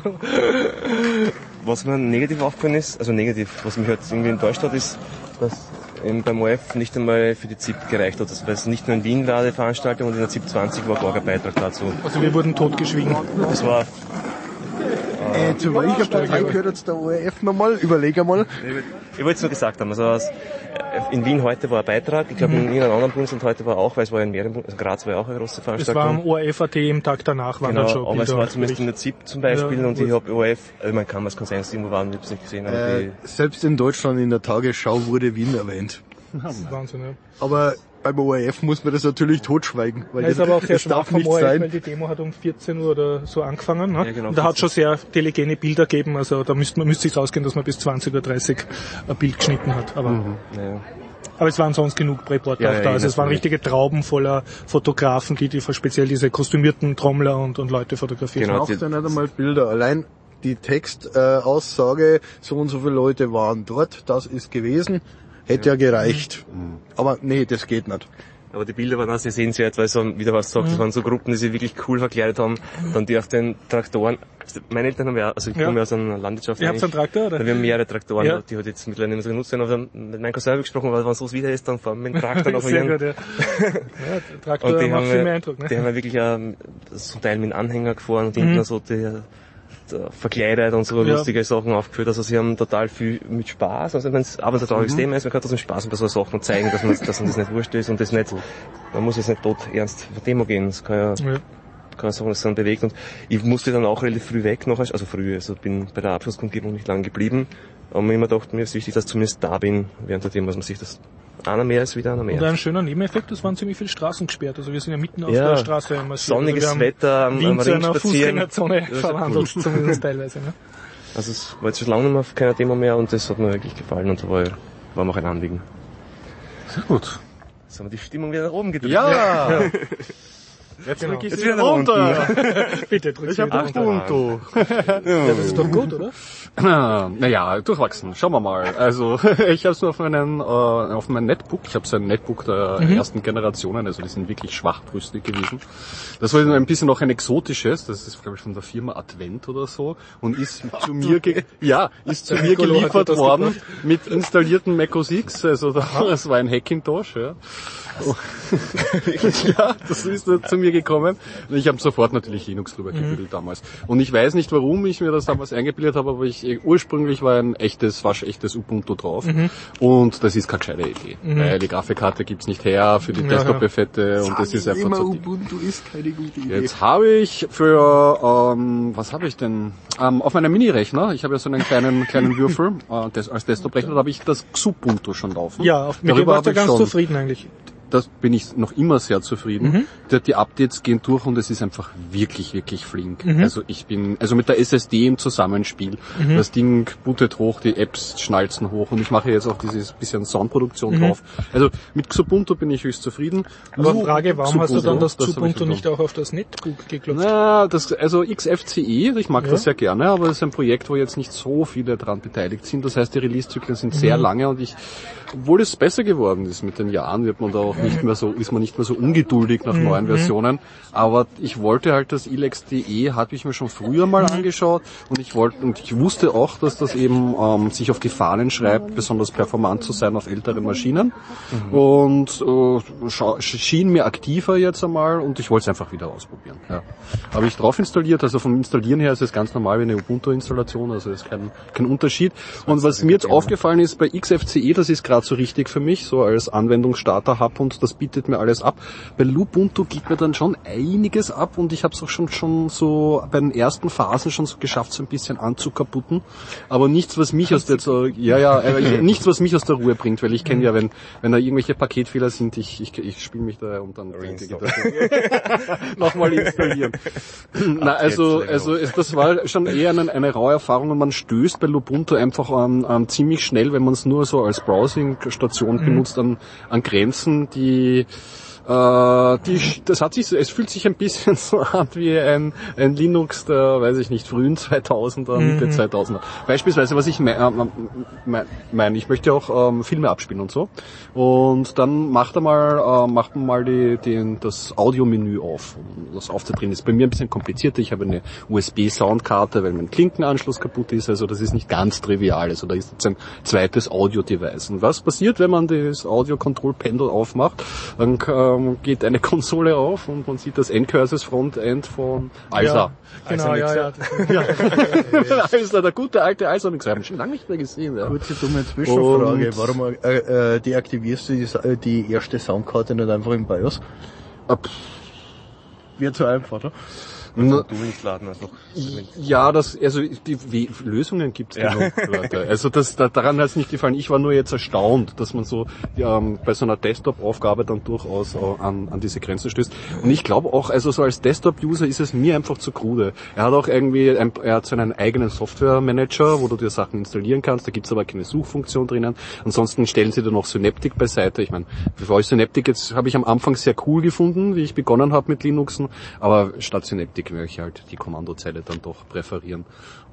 Was mir negativ aufgefallen ist, also negativ, was mich halt irgendwie enttäuscht hat, ist, dass eben beim O R F nicht einmal für die Z I P gereicht hat. Das, weil es nicht nur in Wien war, die Veranstaltung, und in der Z I P zwanzig war gar kein Beitrag dazu. Also wir wurden totgeschwiegen. Das war, äh, Äh, zu welcher Partei gehört jetzt der O R F nochmal? Überleg einmal. Ich wollte es nur gesagt haben, also aus, in Wien heute war ein Beitrag, ich glaube mhm. in irgendeinem anderen Bundesland heute war auch, weil es war in mehreren Bundesländern, also Graz war ja auch eine große Veranstaltung. Es war am O R F Punkt A T im Tag danach, waren genau, dann schon aber es war zumindest in der Z I P zum Beispiel ja, und ich habe O R F, also man kann was Konsens irgendwo waren, ich habe es nicht gesehen. Aber äh, selbst in Deutschland in der Tagesschau wurde Wien erwähnt. Das ist Wahnsinn, ja. Aber beim O R F muss man das natürlich totschweigen. Weil das ist aber auch sehr schwach vom O R F, sein. weil die Demo hat um vierzehn Uhr oder so angefangen. Ne? Ja, genau, und da hat schon sehr telegene Bilder gegeben, also da müsste man müsste sich ausgehen, dass man bis zwanzig Uhr dreißig ein Bild geschnitten hat. Aber, mhm. ja. aber es waren sonst genug Reporter ja, auch da. Ja, also es waren richtige Trauben voller Fotografen, die, die speziell diese kostümierten Trommler und, und Leute fotografiert haben. Genau, auch ja nicht einmal Bilder. Allein die Textaussage, äh, so und so viele Leute waren dort, das ist gewesen. Hätte ja gereicht. Mhm. Aber nee, das geht nicht. Aber die Bilder waren auch sehr sehenswert, weil so, wie du was sagst, mhm. das waren so Gruppen, die sich wirklich cool verkleidet haben. Dann die auf den Traktoren, meine Eltern haben ja, also ich ja. komme ja aus einer Landwirtschaft. Ihr habt einen Traktor, oder? Wir haben mehrere Traktoren, ja. die hat jetzt mittlerweile nicht mehr so genutzt werden, aber dann mit meinem Cousin gesprochen, weil wenn so wieder ist, dann fahren wir mit dem Traktor auf Sehr gut, ja. ja, der Traktor und die macht haben, viel mehr Eindruck, ne? Die haben ja wirklich auch zum Teil mit dem Anhänger gefahren und hinten mhm. so die, verkleidet und so ja. lustige Sachen aufgeführt. Also sie haben total viel mit Spaß. Also wenn es abends ein trauriges mhm. Thema ist, man kann trotzdem Spaß bei so Sachen zeigen, dass man, dass man das nicht wurscht ist und das nicht, man muss jetzt nicht tot ernst auf Demo gehen. Das kann ja, ja. kann sagen, dass es dann bewegt. Und ich musste dann auch relativ früh weg noch, also früh, also bin bei der Abschlusskundgebung nicht lang geblieben. Aber mir immer gedacht, mir ist wichtig, dass ich zumindest da bin, während der Demo, dass man sich das einer mehr ist wieder einer mehr. Und ein schöner Nebeneffekt, es waren ziemlich viele Straßen gesperrt. Also wir sind ja mitten auf ja, der Straße marschiert. Sonniges also Wetter am, am Ring spazieren. Fußgängerzone verwandelt, cool. Zumindest teilweise. Ne? Also es war jetzt schon lange nicht mehr auf keiner Demo mehr und das hat mir wirklich gefallen und da war, war mir auch ein Anliegen. Sehr gut. Jetzt haben wir die Stimmung wieder nach oben gedrückt. Ja! ja. Jetzt genau. drücke ich sie wieder runter. Bitte drück ich hab auch Ubuntu. Ja, das ist doch gut, oder? Naja, durchwachsen. Schauen wir mal. Also ich habe es nur auf meinen äh, auf meinem Netbook. Ich habe so ein Netbook der mhm. ersten Generationen, also die sind wirklich schwachbrüstig gewesen. Das war ein bisschen noch ein exotisches. Das ist, glaube ich, von der Firma Advent oder so und ist zu mir ge- ja ist zu mir geliefert worden mit installierten Mac O S X. Also das war ein Hackintosh. Ja. ja, das ist zu mir gekommen. Ich habe sofort natürlich Linux drüber gebügelt mhm. damals. Und ich weiß nicht, warum ich mir das damals eingebildet habe, aber ich ursprünglich war ein echtes, waschechtes Ubuntu drauf. Mhm. Und das ist keine gescheite Idee. Mhm. Weil die Grafikkarte gibt's nicht her für die ja, Desktop-Effekte ja. und das ist einfach so. Ubuntu ist keine gute Idee. Jetzt habe ich für, ähm, was habe ich denn? Ähm, auf meinem Mini-Rechner, ich habe ja so einen kleinen kleinen Würfel äh, des, als Desktop-Rechner, da habe ich das Xubuntu schon laufen. Ja, auf, mit dem warst du ganz schon, zufrieden eigentlich. Das bin ich noch immer sehr zufrieden. Mhm. Die, die Updates gehen durch und es ist einfach wirklich, wirklich flink. Mhm. Also ich bin, also mit der S S D im Zusammenspiel, mhm. das Ding bootet hoch, die Apps schnalzen hoch und ich mache jetzt auch dieses bisschen Soundproduktion mhm. drauf. Also mit Xubuntu bin ich höchst zufrieden. Aber Nur Frage, warum Xubuntu, hast du dann das, das Xubuntu nicht auch auf das Netbook geklopft? Na, das, also X F C E, ich mag ja. das sehr gerne, aber das ist ein Projekt, wo jetzt nicht so viele daran beteiligt sind. Das heißt, die Release-Zyklen sind mhm. sehr lange und ich, obwohl es besser geworden ist mit den Jahren, wird man da auch nicht mehr so, ist man nicht mehr so ungeduldig nach mhm. neuen Versionen. Aber ich wollte halt das ilex punkt de, hatte ich mir schon früher mal angeschaut und ich wollte, und ich wusste auch, dass das eben ähm, sich auf die Fahnen schreibt, besonders performant zu sein auf älteren Maschinen. Mhm. Und äh, schien mir aktiver jetzt einmal und ich wollte es einfach wieder ausprobieren. Ja. Habe ich drauf installiert, also vom Installieren her ist es ganz normal wie eine Ubuntu-Installation, also ist kein, kein Unterschied. Und was mir jetzt aufgefallen ist bei X F C E, das ist gerade so richtig für mich, so als Anwendungsstarter-Hub und das bietet mir alles ab. Bei Lubuntu gibt mir dann schon einiges ab und ich habe es auch schon schon so bei den ersten Phasen schon so geschafft, so ein bisschen anzukaputten. Aber nichts, was mich aus der so, ja ja, äh, nichts, was mich aus der Ruhe bringt, weil ich kenne ja, wenn wenn da irgendwelche Paketfehler sind, ich ich, ich spiele mich da und dann denke ich, nochmal installieren. Na, also also es, das war schon eher eine, eine raue Erfahrung und man stößt bei Lubuntu einfach an, an ziemlich schnell, wenn man es nur so als Browsing-Station mhm. benutzt, an, an Grenzen, die Äh, die, das hat sich, es fühlt sich ein bisschen so an wie ein, ein Linux der, weiß ich nicht, frühen zweitausender, Mitte mhm. zweitausender. Beispielsweise, was ich meine, mein, mein, ich möchte auch ähm, Filme abspielen und so. Und dann macht er mal, äh, macht man mal die, die, das Audiomenü auf, um das aufzudrehen. Ist bei mir ein bisschen komplizierter. Ich habe eine U S B-Soundkarte, weil mein Klinkenanschluss kaputt ist. Also das ist nicht ganz trivial. Also da ist jetzt ein zweites Audio-Device. Und was passiert, wenn man das Audio-Control-Pendel aufmacht? Dann äh, ähm, geht eine Konsole auf und man sieht das N-Curses Frontend von Alsa. Ja, genau, Alsa ja, ja. ja. Alsa, der gute alte Alsa Mixer. Haben wir schon lange nicht mehr gesehen. Ja. Kurze dumme Zwischenfrage. Und Warum äh, äh, deaktivierst du die, die erste Soundkarte nicht einfach im BIOS? Äh, Wird zu einfach, oder? Du nicht laden einfach. Ja, das, also die wie, Lösungen gibt's ja. genug, Leute. Also das, da, daran hat's nicht gefallen. Ich war nur jetzt erstaunt, dass man so ähm, bei so einer Desktop-Aufgabe dann durchaus äh, an, an diese Grenze stößt. Und ich glaube auch, also so als Desktop-User ist es mir einfach zu krude. Er hat auch irgendwie, ein, er hat so einen eigenen Software-Manager, wo du dir Sachen installieren kannst. Da gibt's aber keine Suchfunktion drinnen. Ansonsten stellen sie da noch Synaptic beiseite. Ich meine, für euch Synaptic jetzt habe ich am Anfang sehr cool gefunden, wie ich begonnen habe mit Linuxen, aber statt Synaptic würde ich halt die Kommandozeile dann doch präferieren.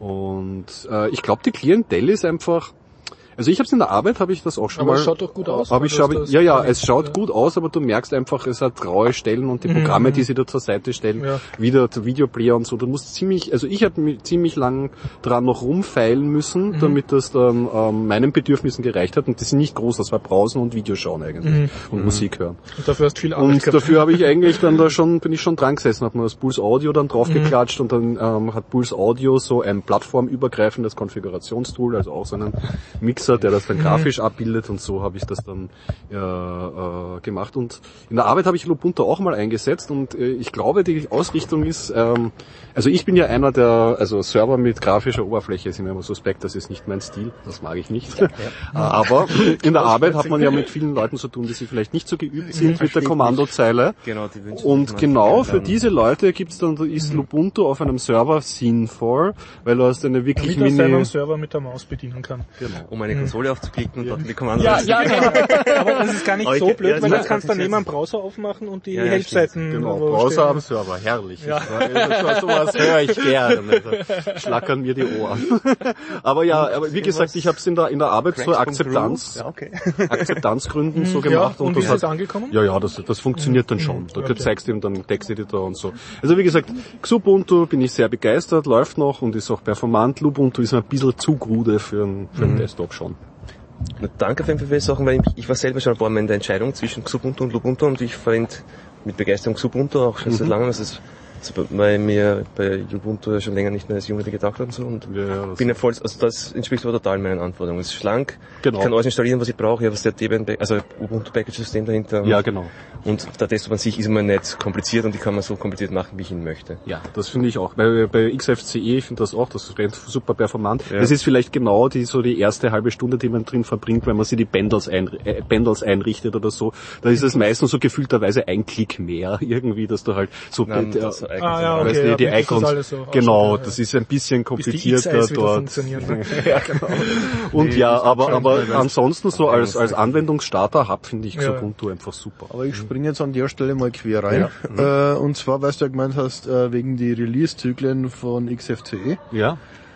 Und äh, ich glaube, die Klientel ist einfach, also ich habe es in der Arbeit, habe ich das auch schon aber mal. es schaut doch gut aus. Hab ich das, schon, das ja, ja, es schaut gut aus, aber du merkst einfach, es hat raue Stellen und die Programme, mhm. die sie da zur Seite stellen, ja. wieder der Videoplayer und so. Du musst ziemlich, also ich habe ziemlich lang dran noch rumfeilen müssen, mhm. damit das dann ähm, meinen Bedürfnissen gereicht hat. Und die sind nicht groß, das war Browsen und Videoschauen eigentlich mhm. und mhm. Musik hören. Und dafür hast du viel Arbeit Und gehabt. dafür habe ich eigentlich dann da schon, bin ich schon dran gesessen, hat man das Pulse Audio dann draufgeklatscht mhm. und dann ähm, hat Pulse Audio so ein plattformübergreifendes Konfigurationstool, also auch so einen Mixer, der das dann mhm. grafisch abbildet und so habe ich das dann äh, äh, gemacht. Und in der Arbeit habe ich Lubuntu auch mal eingesetzt und äh, ich glaube, die Ausrichtung ist, ähm, also ich bin ja einer der, also Server mit grafischer Oberfläche sind immer suspekt, das ist nicht mein Stil, das mag ich nicht. Ja, ja. Aber in der Arbeit hat man ja mit vielen Leuten zu tun, die sich vielleicht nicht so geübt sind mit der Kommandozeile. Genau, die wünschen und genau für diese Leute gibt's dann, ist Lubuntu auf einem Server sinnvoll, weil du hast eine wirklich Damit mini... er Server mit der Maus bedienen kann. Genau. Um eine Konsole aufzuklicken und dort die Kommando ja, ja, genau. Aber das ist gar nicht Aber so ich, blöd, ja, weil ja, jetzt kannst du daneben einen Browser aufmachen und die ja, ja, Help-Seiten... Genau, Browser am Server, herrlich. Ja. Das sowas höre ich gerne. Da schlackern mir die Ohren. Aber ja, aber wie gesagt, ich habe es in der, in der Arbeit zur Akzeptanz, ja, okay. Akzeptanzgründen so ja, gemacht. und, und das ist hat, es angekommen? Ja, ja, das, das funktioniert dann schon. Da okay. zeigst du ihm dann Texteditor und so. Also wie gesagt, Xubuntu bin ich sehr begeistert, läuft noch und ist auch performant. Lubuntu ist mir ein bisschen zu krude für einen, für einen mhm. Desktop schon. Na, danke für die Sachen, weil ich, ich war selber schon ein paar Mal in der Entscheidung zwischen Xubuntu und Lubuntu und ich verwende mit Begeisterung Xubuntu auch schon mhm. seit langem. Das ist, also weil mir bei Ubuntu schon länger nicht mehr als Unity gedacht hat und so und ja, ja, bin ja voll, also das entspricht aber total meinen Anforderungen. Es ist schlank, genau. Ich kann alles installieren, was ich brauche, ich habe das Debian, also Ubuntu Package System dahinter. Ja, genau. Und der Desktop an sich ist immer nicht kompliziert und die kann man so kompliziert machen, wie ich ihn möchte. Ja, das finde ich auch. Bei, bei X F C E, ich finde das auch, das rennt super performant. Ja. Das ist vielleicht genau die so die erste halbe Stunde, die man drin verbringt, wenn man sich die Bundles, einri- äh, Bundles einrichtet oder so. Da ist es meistens so gefühlterweise ein Klick mehr irgendwie, dass du halt so Nein, äh, das ah, ja, okay, weißt, die, ja, die Icons, so genau, ja. das ist ein bisschen komplizierter Bis die dort. Ne? Ja, genau. Und nee, ja, aber aber ansonsten so als als Anwendungsstarter Hub finde ich Xubuntu ja. einfach super. Aber ich springe jetzt an der Stelle mal quer rein. Ja. Äh, und zwar, weil du ja gemeint hast, äh, wegen die Release-Zyklen von X F C E. Ja.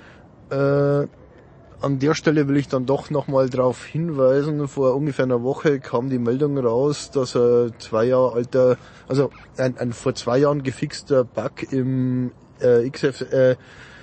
Äh, an der Stelle will ich dann doch nochmal darauf hinweisen, vor ungefähr einer Woche kam die Meldung raus, dass ein zwei Jahre alter, also ein, ein vor zwei Jahren gefixter Bug im äh, X F, äh,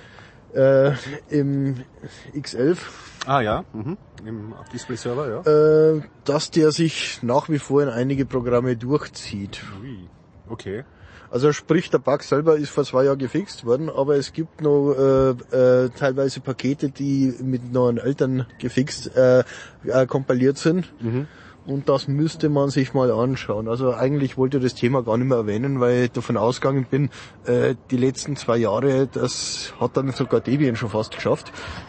äh, im X elf. Ah ja, mhm. Im Display-Server, ja. Äh, dass der sich nach wie vor in einige Programme durchzieht. Ui. Okay. Also sprich, der Bug selber ist vor zwei Jahren gefixt worden, aber es gibt noch äh, äh, teilweise Pakete, die mit neuen Eltern gefixt, äh, äh, kompiliert sind. Mhm. Und das müsste man sich mal anschauen. Also eigentlich wollte ich das Thema gar nicht mehr erwähnen, weil ich davon ausgegangen bin, äh, die letzten zwei Jahre, das hat dann sogar Debian schon fast geschafft.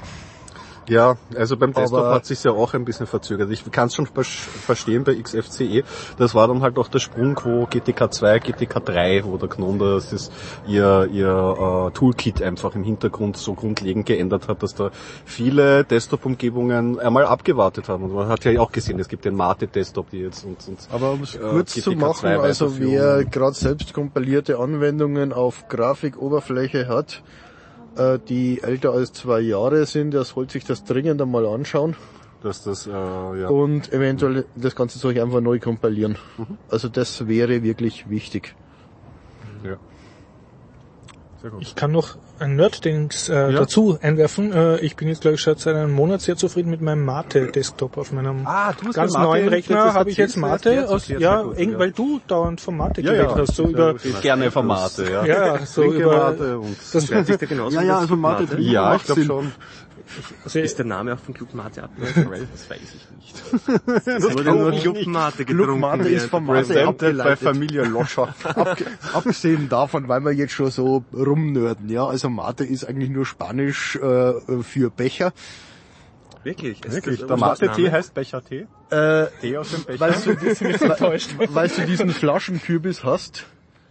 Ja, also beim Desktop aber hat sich's ja auch ein bisschen verzögert. Ich kann es schon verstehen bei X F C E. Das war dann halt auch der Sprung, wo G T K zwei, G T K drei, wo der Gnome das ist, ihr, ihr äh, Toolkit einfach im Hintergrund so grundlegend geändert hat, dass da viele Desktop-Umgebungen einmal abgewartet haben. Und man hat ja auch gesehen, es gibt den Mate-Desktop, die jetzt und, und aber um es äh, kurz zu machen, also wer gerade selbst kompilierte Anwendungen auf Grafikoberfläche hat, die älter als zwei Jahre sind, der sollte sich das dringend einmal anschauen. Dass das, äh, ja. Und eventuell das Ganze soll ich einfach neu kompilieren. Mhm. Also das wäre wirklich wichtig. Ja. Ich kann noch ein Nerd-Dings äh, Ja. dazu einwerfen. Äh, ich bin jetzt, glaube ich, schon seit einem Monat sehr zufrieden mit meinem Mate-Desktop auf meinem Ah, du hast ganz den Mate- neuen das Rechner. ist Habe ich jetzt erzählst, Mate das aus, ist ja, sehr gut, eng, ja. weil du dauernd vom Mate Ja, geredet ja, hast. So über, gerne Formate, ja. ja, so Linke über, Mate und das, Schreibt sich der genauso Ja, wie ja, das also Mate- Mate? ja, ich glaube Sinn. schon. also, Ist der Name auch von Club Mate abgeleitet? Das weiß ich nicht. Das Wurde nur Club Mate Club getrunken. Mate ist während vom der Mate Presented bei abgeleitet. Familie Loscher. Abge abgesehen davon, weil wir jetzt schon so rumnörden, ja, also Mate ist eigentlich nur Spanisch äh, für Becher. Wirklich? Es- Wirklich, das- der was war das Mate-Tee Name? heißt Becher-Tee. Äh, Tee aus dem Becher. weißt du, weißt du diesen Flaschenkürbis hast,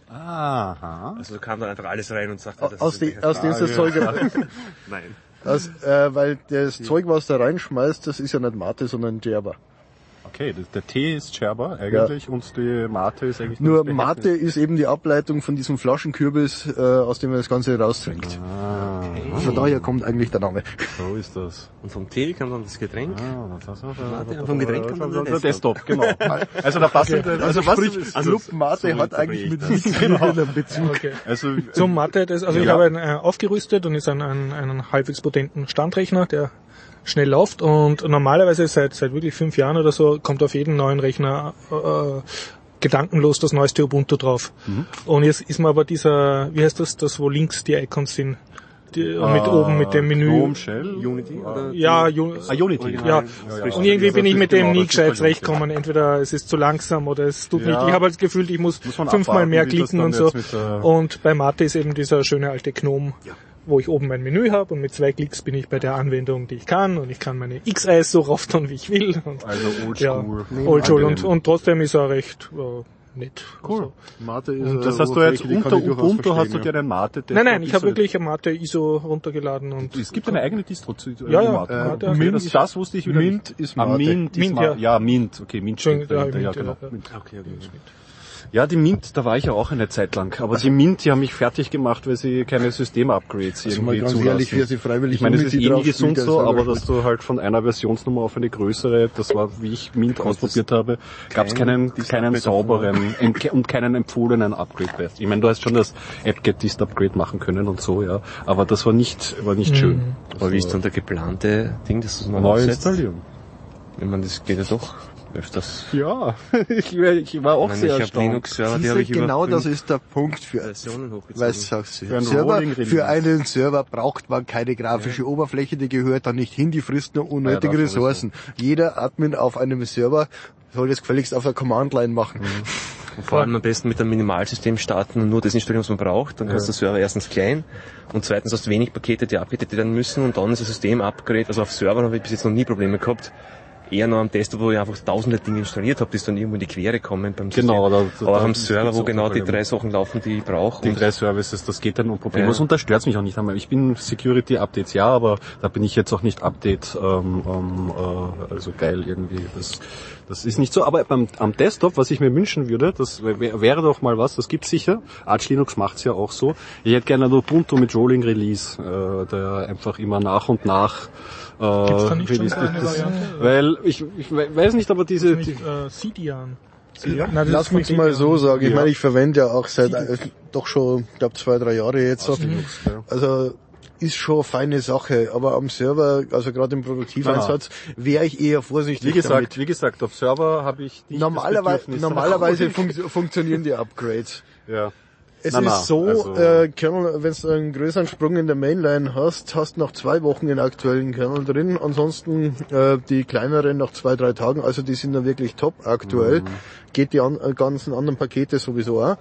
Aha. Also kam dann einfach alles rein und sagte, das aus, ist die, ein aus dem Ah, das ja. Zeug, Nein. aus, äh, weil das Zeug, was da reinschmeißt, das ist ja nicht Mate, sondern Djerba. Okay, der, der Tee ist Scherber eigentlich und die Mate ist eigentlich Nur das Behältnis. Mate ist eben die Ableitung von diesem Flaschenkürbis, äh, aus dem man das Ganze raustrinkt. Ah, Von daher kommt eigentlich der Name. so ist das. Und vom Tee kam dann das Getränk. Ah, das ist Mate, vom Getränk kam dann der der Desktop, genau. Also der passende, also was, Sprich, also, Club Mate so hat eigentlich mit interpretiert. Whisky einen Bezug. okay. also Zum Mate, das, also ich Ja. habe einen äh, aufgerüstet und ist ein, ein, einen halbwegs potenten Standrechner, der schnell läuft und normalerweise seit seit wirklich fünf Jahren oder so kommt auf jeden neuen Rechner äh, gedankenlos das neueste Ubuntu drauf. Mhm. Und jetzt ist mir aber dieser, wie heißt das, das wo links die Icons sind, die, mit oben mit dem Menü. Chrome Shell, Unity oder? Ja, Ju- Ah, Unity. ja. Ja, ja. Und irgendwie bin ich mit dem Genau, nie das ist gescheit bei zurechtgekommen. Entweder es ist zu langsam oder es tut Ja. nicht. Ich habe halt das Gefühl, ich muss, Muss man fünfmal abwarten, mehr wie das klicken dann und so. jetzt mit der- Und bei Mate ist eben dieser schöne alte Gnome, wo ich oben mein Menü habe und mit zwei Klicks bin ich bei der Anwendung, die ich kann und ich kann meine X-Eis so rauf tun, wie ich will. Und Also ja, oldschool. oldschool und, Angenehm. und trotzdem ist er recht äh, nett. Cool. Mate ist Und das eine hast du jetzt Oberfläche, die kann unter ich durchaus Ubuntu, hast du verstehen, dir einen Mate Desktop Nein, nein, ich habe installiert? wirklich ein Mate I S O runtergeladen und Es gibt eine eigene Distro zu äh, Ja, ja, Mate. äh, Okay, Mint das, ist- das wusste ich wieder Mint nicht. ist Ah, Mate. Mint, ist Mint, Ma- ja. ja, Mint. Okay, Mint steht Entschuldigung, dahinter, ja, ja, Mint, genau. ja. Mint. Okay, okay. Ja, die Mint, da war ich ja auch eine Zeit lang. Aber die Mint, die haben mich fertig gemacht, weil sie keine System-Upgrades Also mal irgendwie ganz zulassen. ehrlich, wer sie freiwillig Ich meine, es ist Unity eh nie drauf gesund spielt, der so, ist aber selber dass du halt von einer Versionsnummer auf eine größere, das war, wie ich Mint ausprobiert habe, gab es keinen, keinen sauberen em- und keinen empfohlenen Upgrade-Best. Ich meine, du hast schon das app-get-dist-Upgrade machen können und so, ja, aber das war nicht, war nicht schön. Das Aber wie ist war dann der geplante Ding, dass du es mal neu aufsetzt? installieren? Ich meine, das geht ja doch öfters. Ja, ich, war- ich war auch Ich meine, sehr ich habe erstaunt. Linux-Server, die Siehst habe du, ich über genau das fünf ist der Punkt für, Versionen hochgezogen. weil sagst du, Für ein Server, Rolling Release. für einen Server braucht man keine grafische Oberfläche, die gehört da nicht hin, die frisst nur unnötige Ja, das sowieso. Ressourcen. Jeder Admin auf einem Server soll das gefälligst auf der Command-Line machen. Und vor allem am besten mit einem Minimalsystem starten und nur das installieren, was man braucht. Dann ist der Server erstens klein und zweitens hast du wenig Pakete, die abgedatet werden müssen und dann ist das System Upgrade. Also auf Servern habe ich bis jetzt noch nie Probleme gehabt. Eher noch am Desktop, wo ich einfach tausende Dinge installiert habe, die dann irgendwo in die Quere kommen beim System. Genau, da- da- Aber da am gibt's Server, wo auch genau die Probleme. drei Sachen laufen, die ich brauche. Die Und drei Services, das geht dann problemlos Ja. und das stört mich auch nicht einmal. Ich bin Security-Updates, ja, aber da bin ich jetzt auch nicht Update, ähm, ähm, äh, also geil irgendwie. Das, das ist nicht so. Aber beim, am Desktop, was ich mir wünschen würde, das wär, wäre doch mal was, das gibt's sicher. Arch Linux macht's ja auch so. Ich hätte gerne ein Ubuntu mit Rolling Release, äh, der einfach immer nach und nach äh, Gibt's da nicht schon released so eine wird. Das- Variante? Weil ich, ich weiß nicht, aber diese... nicht die, äh, Sidian. Ja, Nein, das lass ist von mich mal Debian. so sagen. Ich Ja. meine, ich verwende ja auch seit äh, doch schon, ich glaube, zwei, drei Jahre jetzt. Arch Linux, ja. Also ist schon eine feine Sache, aber am Server, also gerade im Produktiveinsatz, wäre ich eher vorsichtig Wie gesagt, damit. wie gesagt, auf Server habe ich nicht Normalerweise, das Bedürfnis. normalerweise fun funktionieren die Upgrades. Ja. Es Na, ist na, so, also- äh, Kernel, wenn du einen größeren Sprung in der Mainline hast, hast nach zwei Wochen den aktuellen Kernel drin, ansonsten äh, die kleineren nach zwei, drei Tagen, also die sind dann wirklich top aktuell, Mhm. geht die an, äh, ganzen anderen Pakete sowieso auch.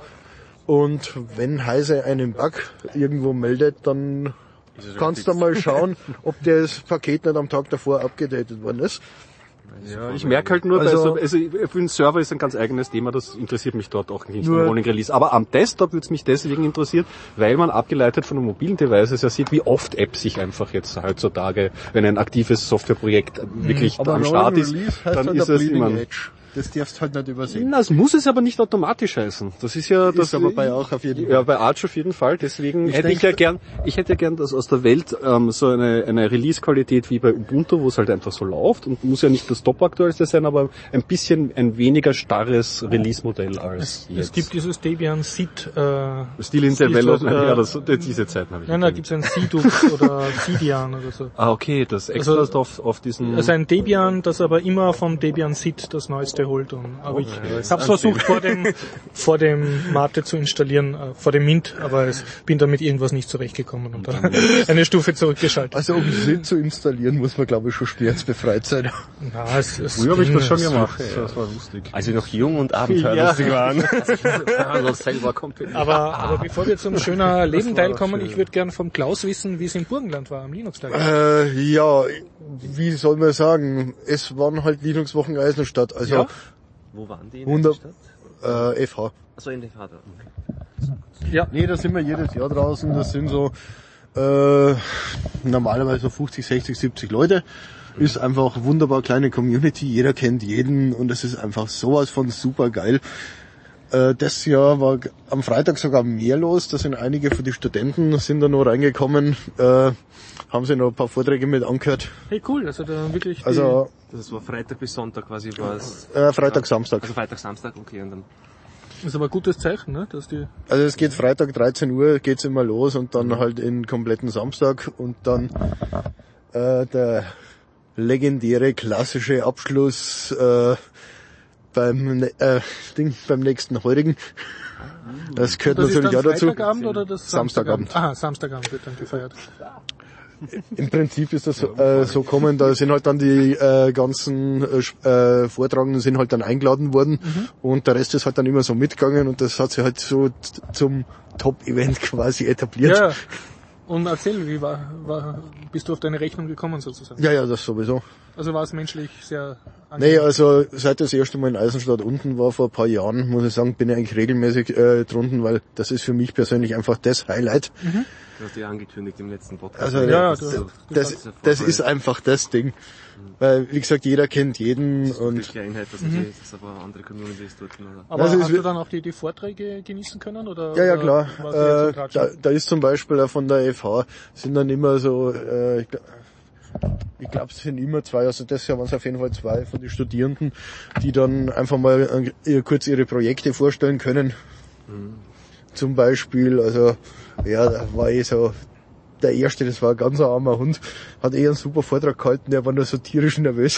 Und wenn Heise einen Bug irgendwo meldet, dann kannst du mal schauen, ob das Paket nicht am Tag davor abgedatet worden ist. Ja, ich merke halt nur, Also- also, also für den Server ist ein ganz eigenes Thema, das interessiert mich dort auch nicht Nur- im Rolling Release. Aber am Desktop würde es mich deswegen interessieren, weil man abgeleitet von den mobilen Devices ja sieht, wie oft Apps sich einfach jetzt heutzutage, wenn ein aktives Softwareprojekt wirklich Aber am Rolling Start ist, Release heißt dann halt ist der es Bleeding immer... Edge. Das darfst halt nicht übersehen. Na, es muss es aber nicht automatisch heißen. Das ist ja das. Ist aber bei auch auf jeden Fall. Ja, bei Arch auf jeden Fall. Deswegen Ich hätte denk, ich ja gern, ich hätte ja gern, dass aus der Welt ähm, so eine, eine Release-Qualität wie bei Ubuntu, wo es halt einfach so läuft und muss ja nicht das Top-aktuellste sein, aber ein bisschen ein weniger starres Release-Modell als Es, jetzt. es gibt dieses Debian Seed, äh, Still in Seed, Development, äh, ja, das, diese Zeiten habe ich. Nein, da gibt's ein Sidux oder Sidian oder so. Ah, okay, das extra Also- auf, auf diesen... Also ein Debian, das aber immer vom Debian Seed das Neueste holt. Und, aber ich das habe versucht vor dem vor dem Mate zu installieren, äh, vor dem Mint, aber es, bin damit irgendwas nicht zurechtgekommen und dann eine Stufe zurückgeschaltet. Also um Sinn zu installieren, muss man glaube ich schon schmerzbefreit sein. Na, es, es Früher habe ich ging, das schon es- gemacht, das war lustig. Als wir noch jung und abenteuerlustig waren. das selber komplett. Aber, aber bevor wir zum schöner Leben Teil kommen, ich würde gern vom Klaus wissen, wie es im Burgenland war am Linux-Tag. Äh, ja, wie soll man sagen, es waren halt Linux-Wochen Eisenstadt, also Ja. Wo waren die in Wunder- der Stadt? äh, F H. Achso, in der Vater. Ja, Nee, da sind wir jedes Jahr draußen, das sind so äh, normalerweise so fünfzig, sechzig, siebzig Leute. Ist einfach wunderbar kleine Community, jeder kennt jeden und es ist einfach sowas von super geil. Äh, das Jahr war g- am Freitag sogar mehr los, da sind einige von den Studenten sind da noch reingekommen, äh, haben sich noch ein paar Vorträge mit angehört. hey cool, also da wirklich die, Also Das war Freitag bis Sonntag quasi, war es... äh, Freitag, Samstag. Also Freitag, Samstag, okay, und dann... das ist aber ein gutes Zeichen, ne, dass die Also es geht Freitag dreizehn Uhr geht's immer los und dann halt in kompletten Samstag und dann äh, der legendäre klassische Abschluss äh, beim ne- äh, Ding beim nächsten heurigen. Das gehört das ist natürlich dann auch dazu. Freitagabend oder das Samstagabend. Samstagabend? Aha, Samstagabend wird dann gefeiert. Im Prinzip ist das äh, so kommen, da sind halt dann die äh, ganzen äh, Sch- äh, Vortragenden sind halt dann eingeladen worden und der Rest ist halt dann immer so mitgegangen und das hat sich halt so t- zum Top-Event quasi etabliert. Ja, und erzähl, wie war, war, bist du auf deine Rechnung gekommen sozusagen? Ja, ja, das sowieso. Also war es menschlich sehr Nee, also seit das erste Mal in Eisenstadt unten war vor ein paar Jahren, muss ich sagen, bin ich eigentlich regelmäßig äh, drunten, weil das ist für mich persönlich einfach das Highlight. Du hast ja angekündigt im letzten Podcast. Also Ja, das, du- ist so, Das, das ist einfach das Ding. Weil, wie gesagt, jeder kennt jeden die und Kleinheit, dass mhm. das aber andere Communities dort. Oder? Aber Das ist hast wi- du dann auch die, die Vorträge genießen können? Oder, ja, ja, oder klar. warst du jetzt Äh, im Tratschen? da, da ist zum Beispiel auch von der F H sind dann immer so, äh, ich glaube, ich glaub, es sind immer zwei, also das Jahr waren es auf jeden Fall zwei von den Studierenden, die dann einfach mal äh, ihr- kurz ihre Projekte vorstellen können. Zum Beispiel, also, ja, da war eh so, der erste, das war ein ganz armer Hund, hat eh einen super Vortrag gehalten, der war nur so tierisch nervös.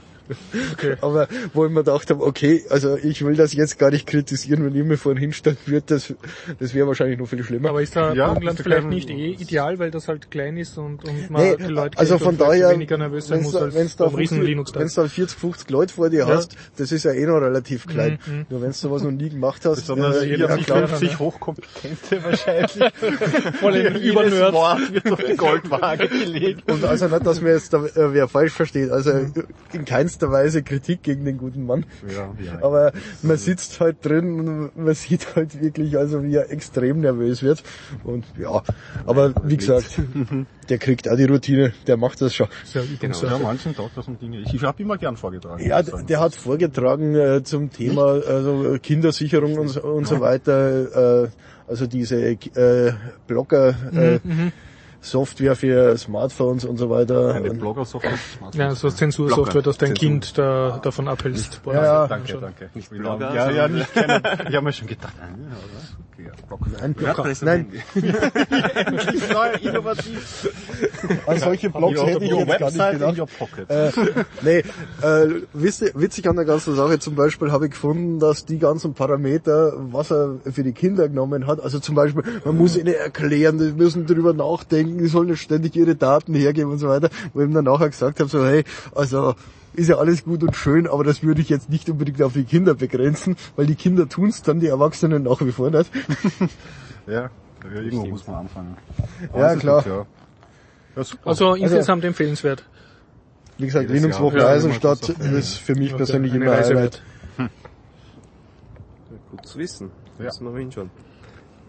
Okay. Aber wo ich mir gedacht habe, okay, also ich will das jetzt gar nicht kritisieren, wenn ich mir vorhin hinstellen würde, das, das wäre wahrscheinlich noch viel schlimmer. Aber ist da Ja, Burgenland ist vielleicht kein- nicht eh ideal, weil das halt klein ist und, und man Nee, die Leute also kennt von und vielleicht daher, weniger nervös sein wenn's muss da, als wenn's da, auf riesen linux wenn's da vierzig, fünfzig Leute vor dir Ja. hast, das ist ja eh noch relativ klein. Mhm, mhm. Nur wenn du sowas noch nie gemacht hast, Besonders äh, jeder ja, sich klar. fünfzig hochkompetente wahrscheinlich. Voll in Übernerd. Wort wird auf die Goldwaage gelegt. Und also nicht, dass mir jetzt da, äh, wer falsch versteht, also in keinster Weise Kritik gegen den guten Mann. Ja, ja. Aber man sitzt halt drin und man sieht halt wirklich, also wie er extrem nervös wird. Und ja, aber wie gesagt, der kriegt auch die Routine, der macht das schon. Ja, Genau. Ja, manchen taugt das und Dinge. Ich, ich habe immer gern vorgetragen. Ja, der, der hat vorgetragen äh, zum Thema also äh, Kindersicherung und, so- und so weiter, äh, also diese äh, Blocker, äh, Software für Smartphones und so weiter. Eine Und- Blogger-Software. Ja, so Zensursoftware, dass dein Zensur. Kind da davon abhältst. Ja, ja. Danke, danke. Nicht Ja, Blogger, ja, ja, sondern- nicht kennen. Ich habe mir schon gedacht, ah, ja, okay, ja, Blogger. Nein, WordPress am nein, Handy. Neu, innovativ. an solche Blogs hätte ich Your jetzt gar nicht website in gedacht. your pocket. Äh, nee, äh, witzig, witzig an der ganzen Sache, zum Beispiel habe ich gefunden, dass die ganzen Parameter, was er für die Kinder genommen hat, also zum Beispiel, man muss ihnen erklären, die müssen drüber nachdenken, die sollen nicht ständig ihre Daten hergeben und so weiter, wo ich ihm dann nachher gesagt habe, so hey, also ist ja alles gut und schön, aber das würde ich jetzt nicht unbedingt auf die Kinder begrenzen, weil die Kinder tun's dann, die Erwachsenen nach wie vor nicht. Ja, ja, irgendwo muss man anfangen. Ja, das ist klar. gut, ja. Ja, super. Also insgesamt empfehlenswert. Wie gesagt, Jedes Linux-Woche Jahr. Ja, Eisenstadt immer so. ist für mich Okay, persönlich eine immer ein Reise Highlight. wert. Gut zu wissen. Ja. Müssen wir mal hinschauen.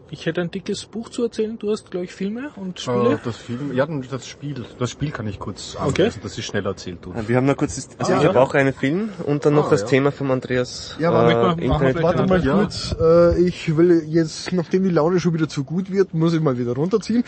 Ich hätte ein dickes Buch zu erzählen. Du hast, glaube ich, Filme und Spiele. Äh, das Film, ja, das Spiel, das Spiel kann ich kurz Okay. anlesen, das ist schnell erzählt. Du. Wir haben noch kurz, das, also Ah, ich ja. habe auch einen Film und dann noch Ah, das ja. Thema von Andreas Ja, aber äh, machen wir- machen wir Internet. vielleicht Warte mal Ja. kurz, äh, ich will jetzt, nachdem die Laune schon wieder zu gut wird, muss ich mal wieder runterziehen.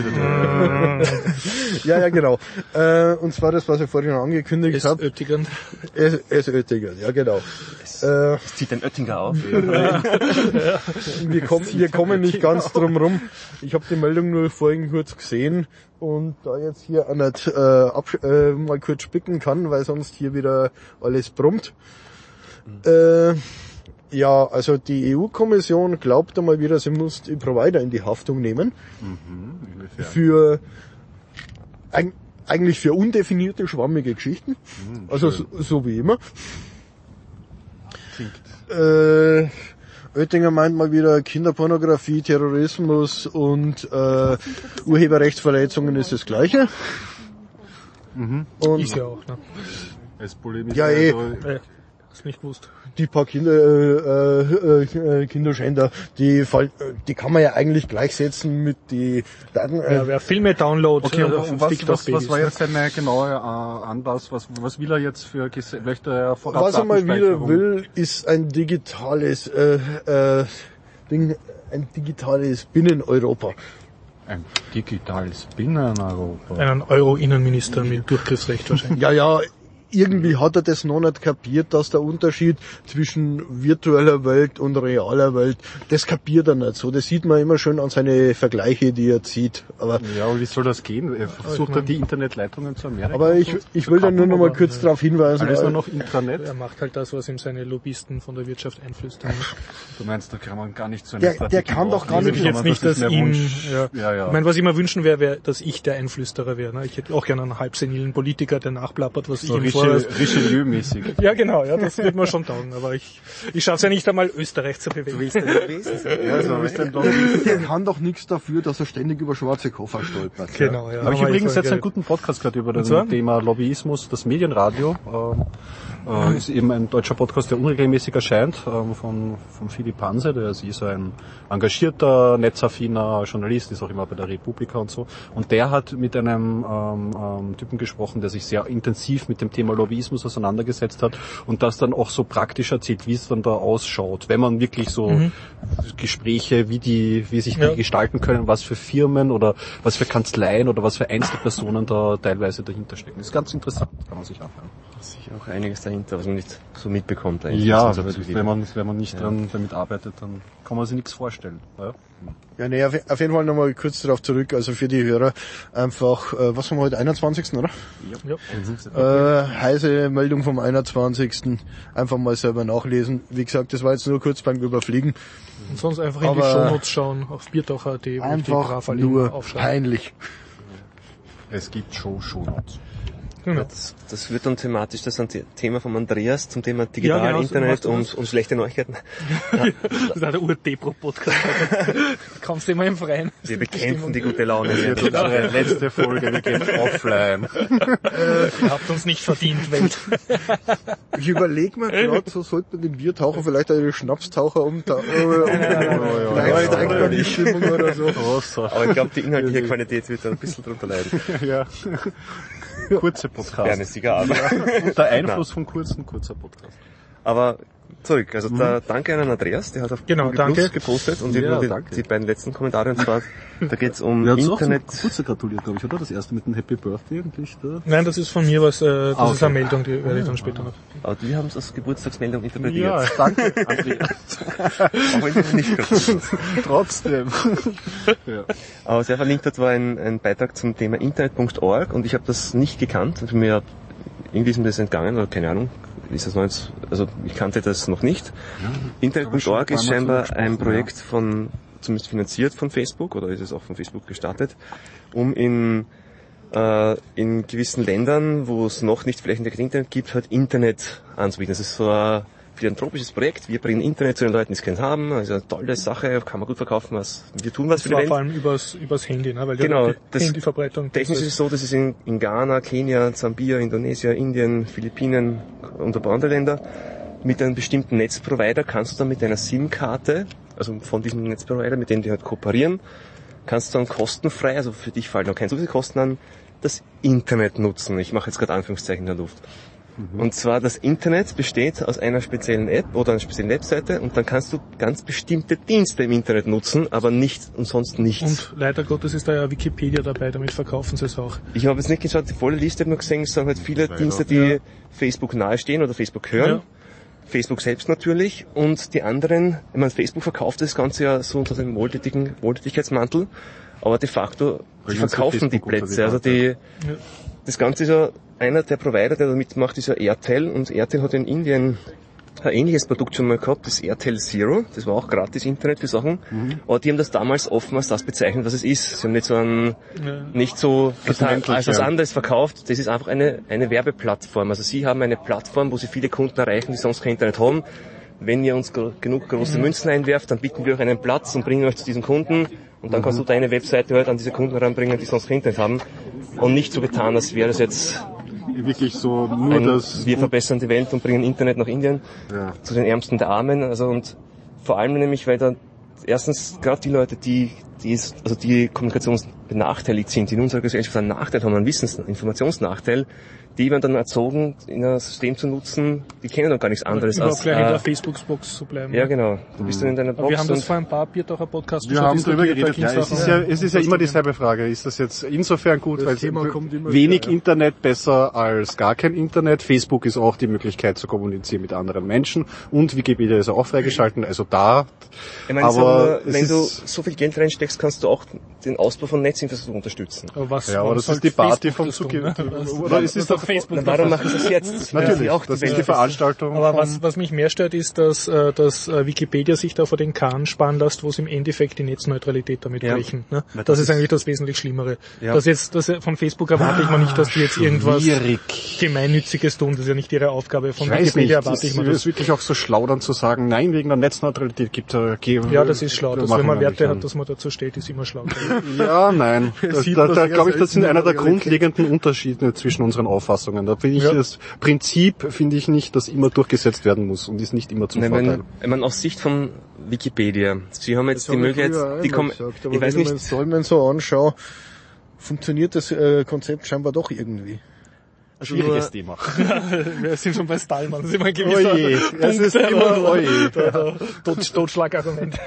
ja, ja, genau. Äh, und zwar das, was ich vorhin angekündigt Ist habe. Oettigen. Es, es Oettinger, ja genau. Äh, Es zieht den Oettinger auf. wir, kommen, wir kommen nicht ganz drum rum. Ich habe die Meldung nur vorhin kurz gesehen und da jetzt hier auch nicht äh, absch- äh, mal kurz spicken kann, weil sonst hier wieder alles brummt. Äh, ja, also die E U-Kommission glaubt einmal wieder, sie muss die Provider in die Haftung nehmen. Inwiefern? Für eig- eigentlich für undefinierte, schwammige Geschichten. Also so, so wie immer. Äh, Oettinger meint mal wieder, Kinderpornografie, Terrorismus und äh, Urheberrechtsverletzungen ist das Gleiche. Und Ist ja auch, ne? Es polemisch. Ja, eh. also, Äh, hast nicht gewusst. die paar Kinder, äh, äh, äh, Kinderschänder, die, fall- die kann man ja eigentlich gleichsetzen mit die Daten. Äh, Ja, wer Filme downloadet, Okay, äh, und was, fickt was, auf Babys. was war jetzt seine genaue äh, Anlass? Was, was will er jetzt für, Gese- möchte er vorab Was er mal wieder Datenspeicherung? will, ist ein digitales äh, äh, Ding, ein digitales Binnen-Europa. Ein digitales Binnen-Europa. Einen Euro-Innenminister mit Durchgriffsrecht wahrscheinlich. Ja, ja, irgendwie hat er das noch nicht kapiert, dass der Unterschied zwischen virtueller Welt und realer Welt, das kapiert er nicht so. Das sieht man immer schön an seine Vergleiche, die er zieht. Aber, Ja, aber wie soll das gehen? Er versucht er die Internetleitungen zu Amerika? aber ich, so ich zu will dann nur noch mal kappen, kurz darauf hinweisen. oder? Alles nur äh, noch Intranet? Er macht halt das, was ihm seine Lobbyisten von der Wirtschaft einflüstern. Du meinst, da kann man gar nicht so eine Der- der Strategie kann doch gar auflegen, nicht- Ich jetzt sondern nicht, das dass ist mehr ihm, Wunsch. ja. Ja, ja. Ich meine, was ich mir wünschen wäre, wäre, dass ich der Einflüsterer wäre. Ne? Ich hätte auch gerne einen halbsenilen Politiker, der nachplappert, was so ich ihm vorher... Richelieu-mäßig. Ja, genau, ja, das wird mir schon taugen. Aber ich, ich schaffe es ja nicht einmal, Österreich zu bewegen. Ja, so ist dann doch der kann doch nichts dafür, dass er ständig über schwarze Koffer stolpert. Genau, ja. Aber ich Haben wir übrigens vorher jetzt einen geredet. guten Podcast gehört über das zwar? Thema Lobbyismus. Das Medienradio ähm, äh, ist eben ein deutscher Podcast, der unregelmäßig erscheint, ähm, von, von Philipp Hanse, der ist eh so ein engagierter, netzaffiner Journalist, ist auch immer bei der Republika und so. Und der hat mit einem ähm, ähm, Typen gesprochen, der sich sehr intensiv mit dem Thema Lobbyismus auseinandergesetzt hat und das dann auch so praktisch erzählt, wie es dann da ausschaut, wenn man wirklich so Mhm. Gespräche, wie die, wie sich die Ja. gestalten können, was für Firmen oder was für Kanzleien oder was für Einzelpersonen da teilweise dahinter stecken. Das ist ganz interessant, kann man sich anhören. Sicher auch einiges dahinter, was man nicht so mitbekommt eigentlich. Ja, Das ist also wenn man, wenn man nicht Ja. dran damit arbeitet, dann kann man sich nichts vorstellen. Ja? Ja, nee, auf, auf jeden Fall nochmal kurz darauf zurück, also für die Hörer einfach, äh, was haben wir heute, einundzwanzigsten oder? Ja. Äh, heiße Meldung vom einundzwanzigsten Einfach mal selber nachlesen. Wie gesagt, das war jetzt nur kurz beim Überfliegen. Und sonst einfach in die Aber- Shownotes schauen, auf biertaucher punkt at, wo ich die Einfach brav nur aufschreibe. peinlich. Es gibt schon Shownotes. Genau. Das, das wird dann thematisch das ein The- Thema von Andreas zum Thema Digital, Ja, genau, so Internet machst du und, das. und schlechte Neuigkeiten. Das ist auch der Ur-Depro-Podcast. Kannst du immer im Freien. Wir bekämpfen die gute Laune. Das wird unsere letzte Folge, wir gehen offline. Ihr habt uns nicht verdient, Welt. Ich überlege mir gerade, so sollte man den Biertaucher vielleicht einen Schnapstaucher umta- äh, um, vielleicht direkt an die Stimmung oder so. Großer. Aber ich glaube, die inhaltliche Qualität wird da ein bisschen drunter leiden. Ja. Kurze Wäre eine Podcast. Zigarre. Der Einfluss von kurzen, kurzer Podcast. Aber zurück, also da, danke an Andreas, der hat auf Genau, Google danke. Plus gepostet und Ja, eben nur die, danke. die beiden letzten Kommentare und zwar, da geht's um Der hat auch zum Internet. Geburtstag gratuliert, glaube ich, oder? Das erste mit dem Happy Birthday eigentlich. Da. Nein, das ist von mir was, äh, das Ah, ist okay. eine Meldung, die werde ich dann später noch. Aber die haben es als Geburtstagsmeldung Ja, interpretiert. danke, Andreas. Auch wenn es nicht gratuliert. Trotzdem. Ja. Aber was er verlinkt hat, war ein, ein Beitrag zum Thema internet punkt org und ich habe das nicht gekannt. Für mir irgendwie ist mir das entgangen, oder keine Ahnung, ist das noch jetzt, also ich kannte das noch nicht. internet punkt org ist scheinbar ein Projekt von, zumindest finanziert von Facebook, oder ist es auch von Facebook gestartet, um in, äh, in gewissen Ländern, wo es noch nicht flächendeckend Internet gibt, halt Internet anzubieten. Das ist so ein philanthropisches Projekt. Wir bringen Internet zu den Leuten, die es keins haben. Also eine tolle Sache, kann man gut verkaufen. Was, wir tun was Das für die war Welt. vor allem übers, übers Handy, ne? Weil Genau, die das- Handyverbreitung. Technisch ist es so, dass es in, in Ghana, Kenia, Sambia, Indonesien, Indien, Philippinen und ein paar andere Länder mit einem bestimmten Netzprovider kannst du dann mit einer SIM-Karte also von diesem Netzprovider, mit denen die halt kooperieren, kannst du dann kostenfrei, also für dich fallen noch keine sowieso Kosten an, das Internet nutzen. Ich mache jetzt gerade Anführungszeichen in der Luft. Mhm. Und zwar das Internet besteht aus einer speziellen App oder einer speziellen Webseite und dann kannst du ganz bestimmte Dienste im Internet nutzen, aber nicht und sonst nichts. Und leider Gottes ist da ja Wikipedia dabei, damit verkaufen sie es auch. Ich habe jetzt nicht geschaut, die volle Liste habe ich noch gesehen, es sind halt viele leider. Dienste, die ja. Facebook nahestehen oder Facebook hören. Ja. Facebook selbst natürlich und die anderen, ich meine, Facebook verkauft das Ganze ja so unter dem wohltätigen Wohltätigkeitsmantel, aber de facto, die verkaufen die Plätze, also die, ja. das Ganze ist ja, einer der Provider, der da mitmacht, ist ja Airtel und Airtel hat in Indien ein ähnliches Produkt schon mal gehabt, das Airtel Zero, das war auch gratis Internet für Sachen, mhm. aber die haben das damals offen als das bezeichnet, was es ist. Sie haben nicht so ein, ja. nicht so getan, als was anderes verkauft, das ist einfach eine, eine Werbeplattform. Also sie haben eine Plattform, wo sie viele Kunden erreichen, die sonst kein Internet haben. Wenn ihr uns gro- genug große Münzen einwerft, dann bieten wir euch einen Platz und bringen euch zu diesen Kunden und dann mhm. kannst du deine Webseite halt an diese Kunden heranbringen, die sonst kein Internet haben und nicht so getan, als wäre das jetzt wirklich so nur ein, das... Wir verbessern die Welt und bringen Internet nach Indien, ja. zu den Ärmsten der Armen. Also und vor allem nämlich, weil da erstens gerade die Leute, die, die ist, also die kommunikationsbenachteiligt sind, die in unserer Gesellschaft einen Nachteil haben, einen Wissens-, einen Informationsnachteil, die werden dann erzogen, in ein System zu nutzen, die kennen doch gar nichts anderes als... gleich äh, in der Facebook-Box zu bleiben. Ja, genau. Du bist dann in deiner Aber Box. Wir haben das vor ein paar Biertaucher Podcasts Wir haben darüber geredet. Ja, es ist ja, es ist ja immer dieselbe Frage. Ist das jetzt insofern gut, das weil Thema kommt immer wenig wieder, ja. Internet besser als gar kein Internet. Facebook ist auch die Möglichkeit zu kommunizieren mit anderen Menschen und Wikipedia ist auch freigeschalten, also da. Ich meine, aber nur, wenn du so viel Geld reinsteckst, kannst du auch den Ausbau von Netzinfrastruktur unterstützen. Aber was, ja, aber das ist die Party vom Zukunft. Oder ist es doch Facebook? Warum machen sie es jetzt? Natürlich, auch das ist die Veranstaltung. Aber was, was mich mehr stört, ist, dass, dass Wikipedia sich da vor den Kahn sparen lässt, wo sie im Endeffekt die Netzneutralität damit ja. brechen. Ne? Das, das ist eigentlich das wesentlich Schlimmere. Ja. Das jetzt, das von Facebook erwarte ich mal nicht, dass die jetzt irgendwas Schwierig. Gemeinnütziges tun. Das ist ja nicht ihre Aufgabe. Von ich Wikipedia weiß nicht, erwarte ich mal das. Ist wirklich auch so schlau dann zu sagen, nein, wegen der Netzneutralität gibt es... Ja, das ist schlau. Dass, wenn man Werte hat, dass man dazu steht, ist immer schlau. Ja, nein. Das, da da glaube ich, das sind einer der grundlegenden Unterschiede zwischen unseren Auffassungen. Da finde ich, ja. das Prinzip finde ich nicht, dass immer durchgesetzt werden muss und ist nicht immer zum Nein, Vorteil. Ich meine, aus Sicht von Wikipedia, Sie haben jetzt das die Möglichkeit, die kommen, gesagt, ich weiß nicht, wenn ich mir das so anschaue, funktioniert das äh, Konzept scheinbar doch irgendwie. Schwieriges Thema. Wir sind schon bei Stallman, das ist immer ein gewisser Oje, es ist immer oje. Tot, Totschlagargument.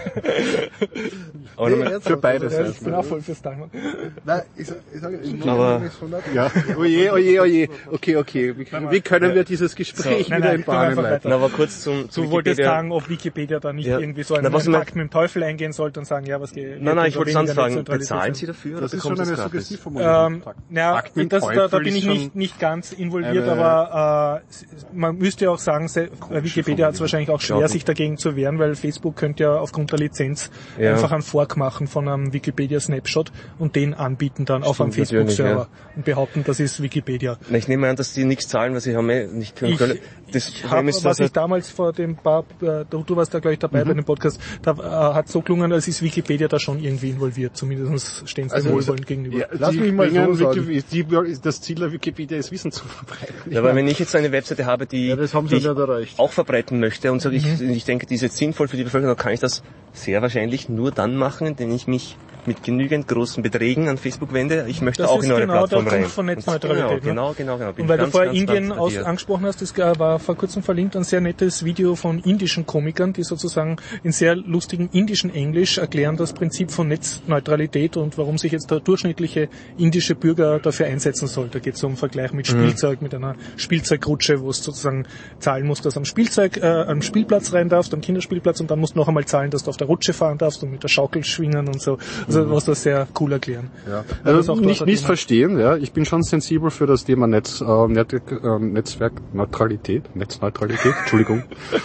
Aber nee, für beide Seiten. Ich bin auch voll für Stallman. Nein, ich, ich sage, ich aber, ja, oje, oje, oje. Okay, okay. Wie, wie können wir dieses Gespräch so, wieder nein, in Bahnen leiten? Na, aber kurz zum, zum Du wolltest sagen, ob Wikipedia da nicht ja. irgendwie so einen na, Pakt mit dem Teufel eingehen sollte und sagen, ja, was geht. Nein, nein, ich wollte sonst fragen, bezahlen Sie dafür? Das ist schon eine Suggestivformulierung. Ja, da bin ich nicht, nicht ganz involviert, aber aber äh, man müsste ja auch sagen, Wikipedia hat es wahrscheinlich auch schwer, sich dagegen zu wehren, weil Facebook könnte ja aufgrund der Lizenz ja. einfach einen Fork machen von einem Wikipedia-Snapshot und den anbieten dann Stimmt, auf einem Facebook-Server ja. und behaupten, das ist Wikipedia. Na, ich nehme an, dass die nichts zahlen, weil sie haben eh nicht können. Ich, das ich hab, ist, was ich damals vor dem paar, äh, du, du warst da gleich dabei mhm. bei dem Podcast, da äh, hat so gelungen, als ist Wikipedia da schon irgendwie involviert, zumindest stehen sie also wohlwollend gegenüber. Ja, lass mich mal so sagen. Die, das Ziel der Wikipedia ist, Wissen zu verbreiten. Ja, weil wenn ich jetzt eine Webseite habe, die, ja, das haben sie die ich erreicht. auch verbreiten möchte und sage, mhm. ich, ich denke, die ist jetzt sinnvoll für die Bevölkerung, dann kann ich das sehr wahrscheinlich nur dann machen, indem ich mich mit genügend großen Beträgen an Facebook wende. Ich möchte das auch in eure genau Plattform rein. Von Netzneutralität, genau, genau, genau, genau. Und weil ganz, du vorher Indien aus, angesprochen hast, das war vor kurzem verlinkt, ein sehr nettes Video von indischen Komikern, die sozusagen in sehr lustigen indischen Englisch erklären das Prinzip von Netzneutralität und warum sich jetzt der durchschnittliche indische Bürger dafür einsetzen soll. Da geht es um Vergleich mit Spielzeug, mhm. mit einer Spielzeugrutsche, wo es sozusagen zahlen musst, dass du am Spielzeug, äh, am Spielplatz rein darfst, am Kinderspielplatz und dann musst du noch einmal zahlen, dass du auf der Rutsche fahren darfst und mit der Schaukel schwingen und so. Also was das sehr cool erklären. Ja. Also nicht missverstehen, ja. Ich bin schon sensibel für das Thema Netz, äh, Net, äh, Netzwerkneutralität, Netzneutralität, Entschuldigung.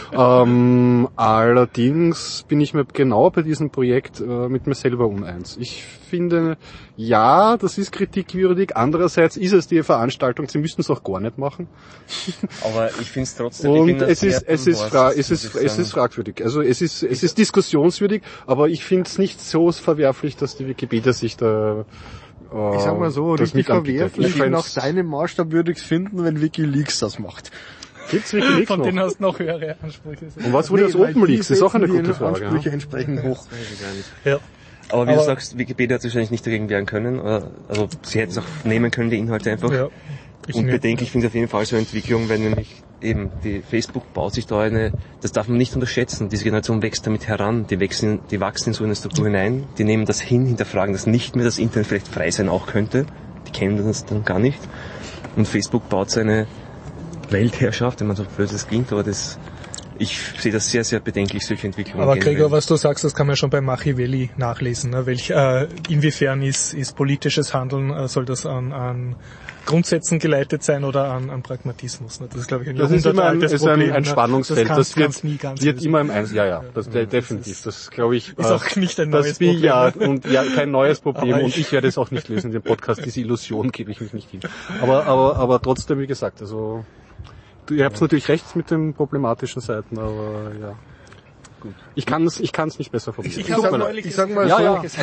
ähm, allerdings bin ich mir genau bei diesem Projekt äh, mit mir selber uneins. Ich finde, ja, das ist kritikwürdig. Andererseits ist es die Veranstaltung, sie müssten es auch gar nicht machen. Aber ich finde es trotzdem. Und es ist, es ist, fra- es ist, es ist fragwürdig. Also es ist, es ist diskussionswürdig, aber ich finde es nicht so verwerflich, dass die Wikipedia sich da Ich sag mal so, richtig verwerflich nach deinem Maßstab würde ich es finden, wenn WikiLeaks das macht. Gibt's Wikileaks Von noch? denen hast du noch höhere Ansprüche. Und was wurde aus Open Leaks? Das ist auch eine gute Frage. Ansprüche Ja. entsprechend hoch. Das weiß ich gar nicht. Ja. Aber wie Aber- du sagst, Wikipedia hat sich wahrscheinlich nicht dagegen wehren können. Oder, also sie hätten es auch nehmen können, die Inhalte einfach. Ja. Ich Und ne- bedenklich finde ich auf jeden Fall so eine Entwicklung, weil nämlich eben die Facebook baut sich da eine, das darf man nicht unterschätzen, diese Generation wächst damit heran, die wachsen, die wachsen in so eine Struktur hinein, die nehmen das hin, hinterfragen, dass nicht mehr das Internet vielleicht frei sein auch könnte, die kennen das dann gar nicht. Und Facebook baut seine Weltherrschaft, wenn man so blöd das klingt, aber das, ich sehe das sehr, sehr bedenklich, solche Entwicklungen. Aber generell. Gregor, was du sagst, das kann man schon bei Machiavelli nachlesen. Ne? Welch, äh, inwiefern ist, ist politisches Handeln, äh, soll das an, an Grundsätzen geleitet sein oder an, an Pragmatismus? Ne? Das ist, glaube ich, ein Das ist immer ein, jahrhundertealtes ist ein, Problem. ein ne? Spannungsfeld. Das, Das, kannst, wird, kannst nie ganz wird lösen. immer im Eins. Ja, ja, das, Ja, definitiv. das Das glaube ich. ist auch nicht ein neues das wie, Problem. Ja, und ja, kein neues Problem. Aber Und ich- ich werde es auch nicht lösen in dem Podcast. Diese Illusion gebe ich mich nicht hin. Aber, aber, aber trotzdem, wie gesagt, also, du, ihr habt natürlich recht mit den problematischen Seiten, aber ja. Gut. Ich kann es, ich kann es nicht besser formulieren. Ich Ich habe sag, neulich mal, ich sag mal Ja, so, ja.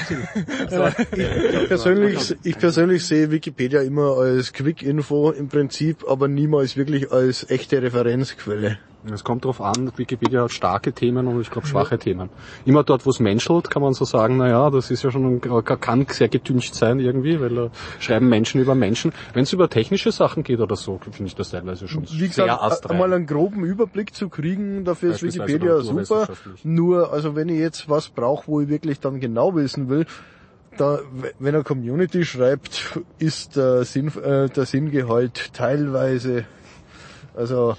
ich, persönlich, ich persönlich sehe Wikipedia immer als Quick-Info im Prinzip, aber niemals wirklich als echte Referenzquelle. Es kommt darauf an, Wikipedia hat starke Themen und ich glaube schwache Themen. Immer dort, wo es menschelt, kann man so sagen, naja, das ist ja schon, ein, kann sehr getüncht sein irgendwie, weil da schreiben Menschen über Menschen. Wenn es über technische Sachen geht oder so, finde ich das teilweise schon Wie sehr gesagt, astrein. einmal einen groben Überblick zu kriegen, dafür ist Beispielsweise Wikipedia beim super. naturwissenschaftlichen. Nur, also wenn ich jetzt was brauche, wo ich wirklich dann genau wissen will, da, wenn eine Community schreibt, ist der, Sinn, äh, der Sinngehalt teilweise, also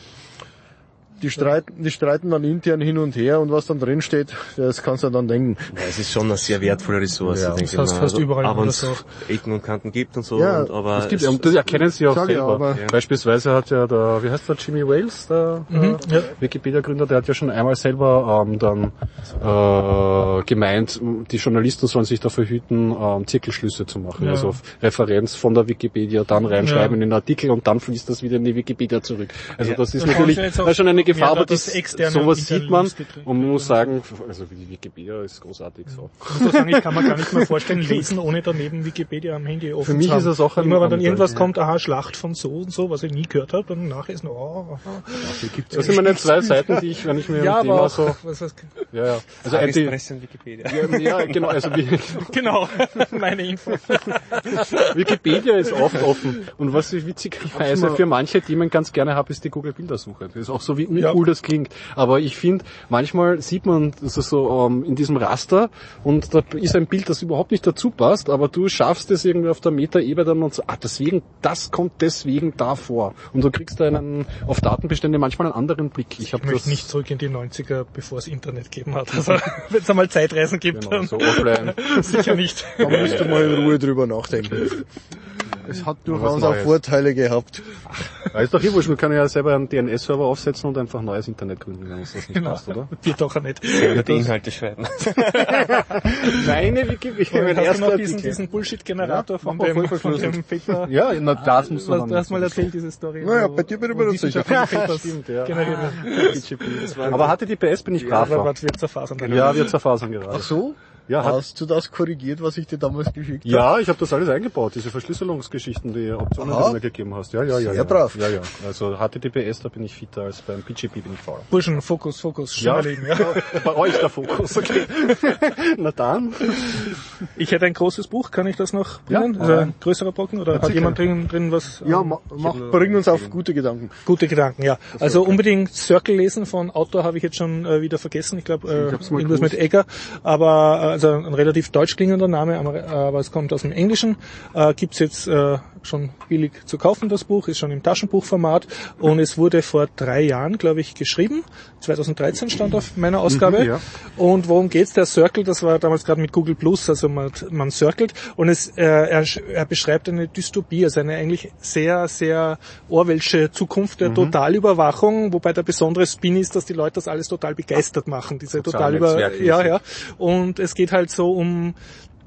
die streiten, die streiten dann intern hin und her und was dann drin steht, das kannst du dann denken. Ja, es ist schon eine sehr wertvolle Ressource, Ja, denke das ich heißt mal. fast überall aber anders es Ecken und Kanten gibt und so, Ja, und, aber Es gibt, und das erkennen sie auch Sag ja, selber. aber- Ja. Beispielsweise hat ja der, wie heißt der, Jimmy Wales, der Mhm, äh, ja. Wikipedia-Gründer, der hat ja schon einmal selber ähm, dann äh, gemeint, die Journalisten sollen sich dafür hüten, ähm, Zirkelschlüsse zu machen. Ja. Also auf Referenz von der Wikipedia dann reinschreiben Ja. in den Artikel und dann fließt das wieder in die Wikipedia zurück. Also Ja. das ist Da natürlich kommt jetzt auch da ist schon eine Gefahr, mehr aber das das, externe sowas und sieht interne man News getrieben. und man muss sagen, also die Wikipedia ist großartig so. Ich muss sagen, ich kann mir gar nicht mehr vorstellen, lesen, ohne daneben Wikipedia am Handy offen Für mich zu haben. ist es auch ein Immer wenn dann Abenteuer, irgendwas ja. kommt, aha, Schlacht von so und so, was ich nie gehört habe, dann nachlesen, oh, aha. Das sind meine zwei Seiten, die ich, wenn ich mir Ja, ein Thema aber auch, so, was, was, ja, ja. Also ein, die, Tagespresse und Wikipedia. ja, ja, genau, also wie, genau, meine Info. Wikipedia ist oft offen. Und was ich witzigerweise für manche Themen ganz gerne habe, ist die Google-Bildersuche. Das ist auch so, wie uncool das klingt. Aber ich finde, manchmal sieht man das ist so ähm, in diesem Raster und da ist ein Bild, das überhaupt nicht dazu passt, aber du schaffst es irgendwie auf der Meta-Ebene dann und so, ah, deswegen, das kommt deswegen da vor. Und du kriegst da einen, auf Datenbestände manchmal einen anderen Blick. Ich, hab Ich möchte das, nicht zurück in die neunziger, bevor es Internet gegeben hat. Also, wenn es einmal Zeitreisen gibt, Genau, dann so offline. sicher nicht. Da musst du mal in Ruhe drüber nachdenken. Es hat durchaus auch Neues. Vorteile gehabt. Ja, ist doch hier wurscht, man kann ja selber einen D N S-Server aufsetzen und einfach neues Internet gründen, wenn uns das nicht Genau. passt, oder? Wird doch auch nicht. Oder die Inhalte schreiben. Meine Wikipedia, mein Hast du erster noch diesen, Artikel. diesen Bullshit-Generator Ja, von, mach mal dem, voll von verschlüsselt. dem Paper? Ja, na, das muss Was, man du hast mal erzählt, diese Story. Naja, wo- bei dir bin ich wo mir nicht sicher. Wissenschaftliche Papers Stimmt, ja. generiert werden. Aber H T T P S bin ich brav. Aber was wird zerfasern? Ja, wir zerfasern gerade. Ach so? Ja, hat, Hast du das korrigiert, was ich dir damals geschickt habe? ja, ich habe das alles eingebaut, diese Verschlüsselungsgeschichten, die Optionen, Aha. die du mir gegeben hast. Ja, ja, ja. Sehr ja. brav. Ja, ja. Also H T T P S, da bin ich fitter als beim P G P bin ich fauler. Burschen, Fokus, Fokus, schon Ja, erleben, ja. bei euch der Fokus, okay. Na dann. Ich hätte ein großes Buch, kann ich das noch Ja. bringen? Also ein größerer Brocken oder hat jemand drin, drin was? Ja, ähm, ma, mach, bring uns auf gute Gedanken. Gute Gedanken, ja. Also unbedingt Circle lesen von Autor habe ich jetzt schon äh, wieder vergessen. Ich glaube, äh, hab's mal irgendwas mit gewusst. Egger. Aber äh, also ein relativ deutsch klingender Name, aber, aber es kommt aus dem Englischen. Äh, gibt's jetzt äh, schon billig zu kaufen, das Buch, ist schon im Taschenbuchformat und es wurde vor drei Jahren, glaube ich, geschrieben. zwanzig dreizehn stand auf meiner Ausgabe. Mhm, ja. Und worum geht's? Der Circle, das war damals gerade mit Google Plus, also man, man circelt und es, äh, er, er beschreibt eine Dystopie, also eine eigentlich sehr, sehr Orwellsche Zukunft der Mhm. Totalüberwachung, wobei der besondere Spin ist, dass die Leute das alles total begeistert machen, diese Soziale Totalüber, Netzwerke ja, mäßig. ja. Und es geht halt so um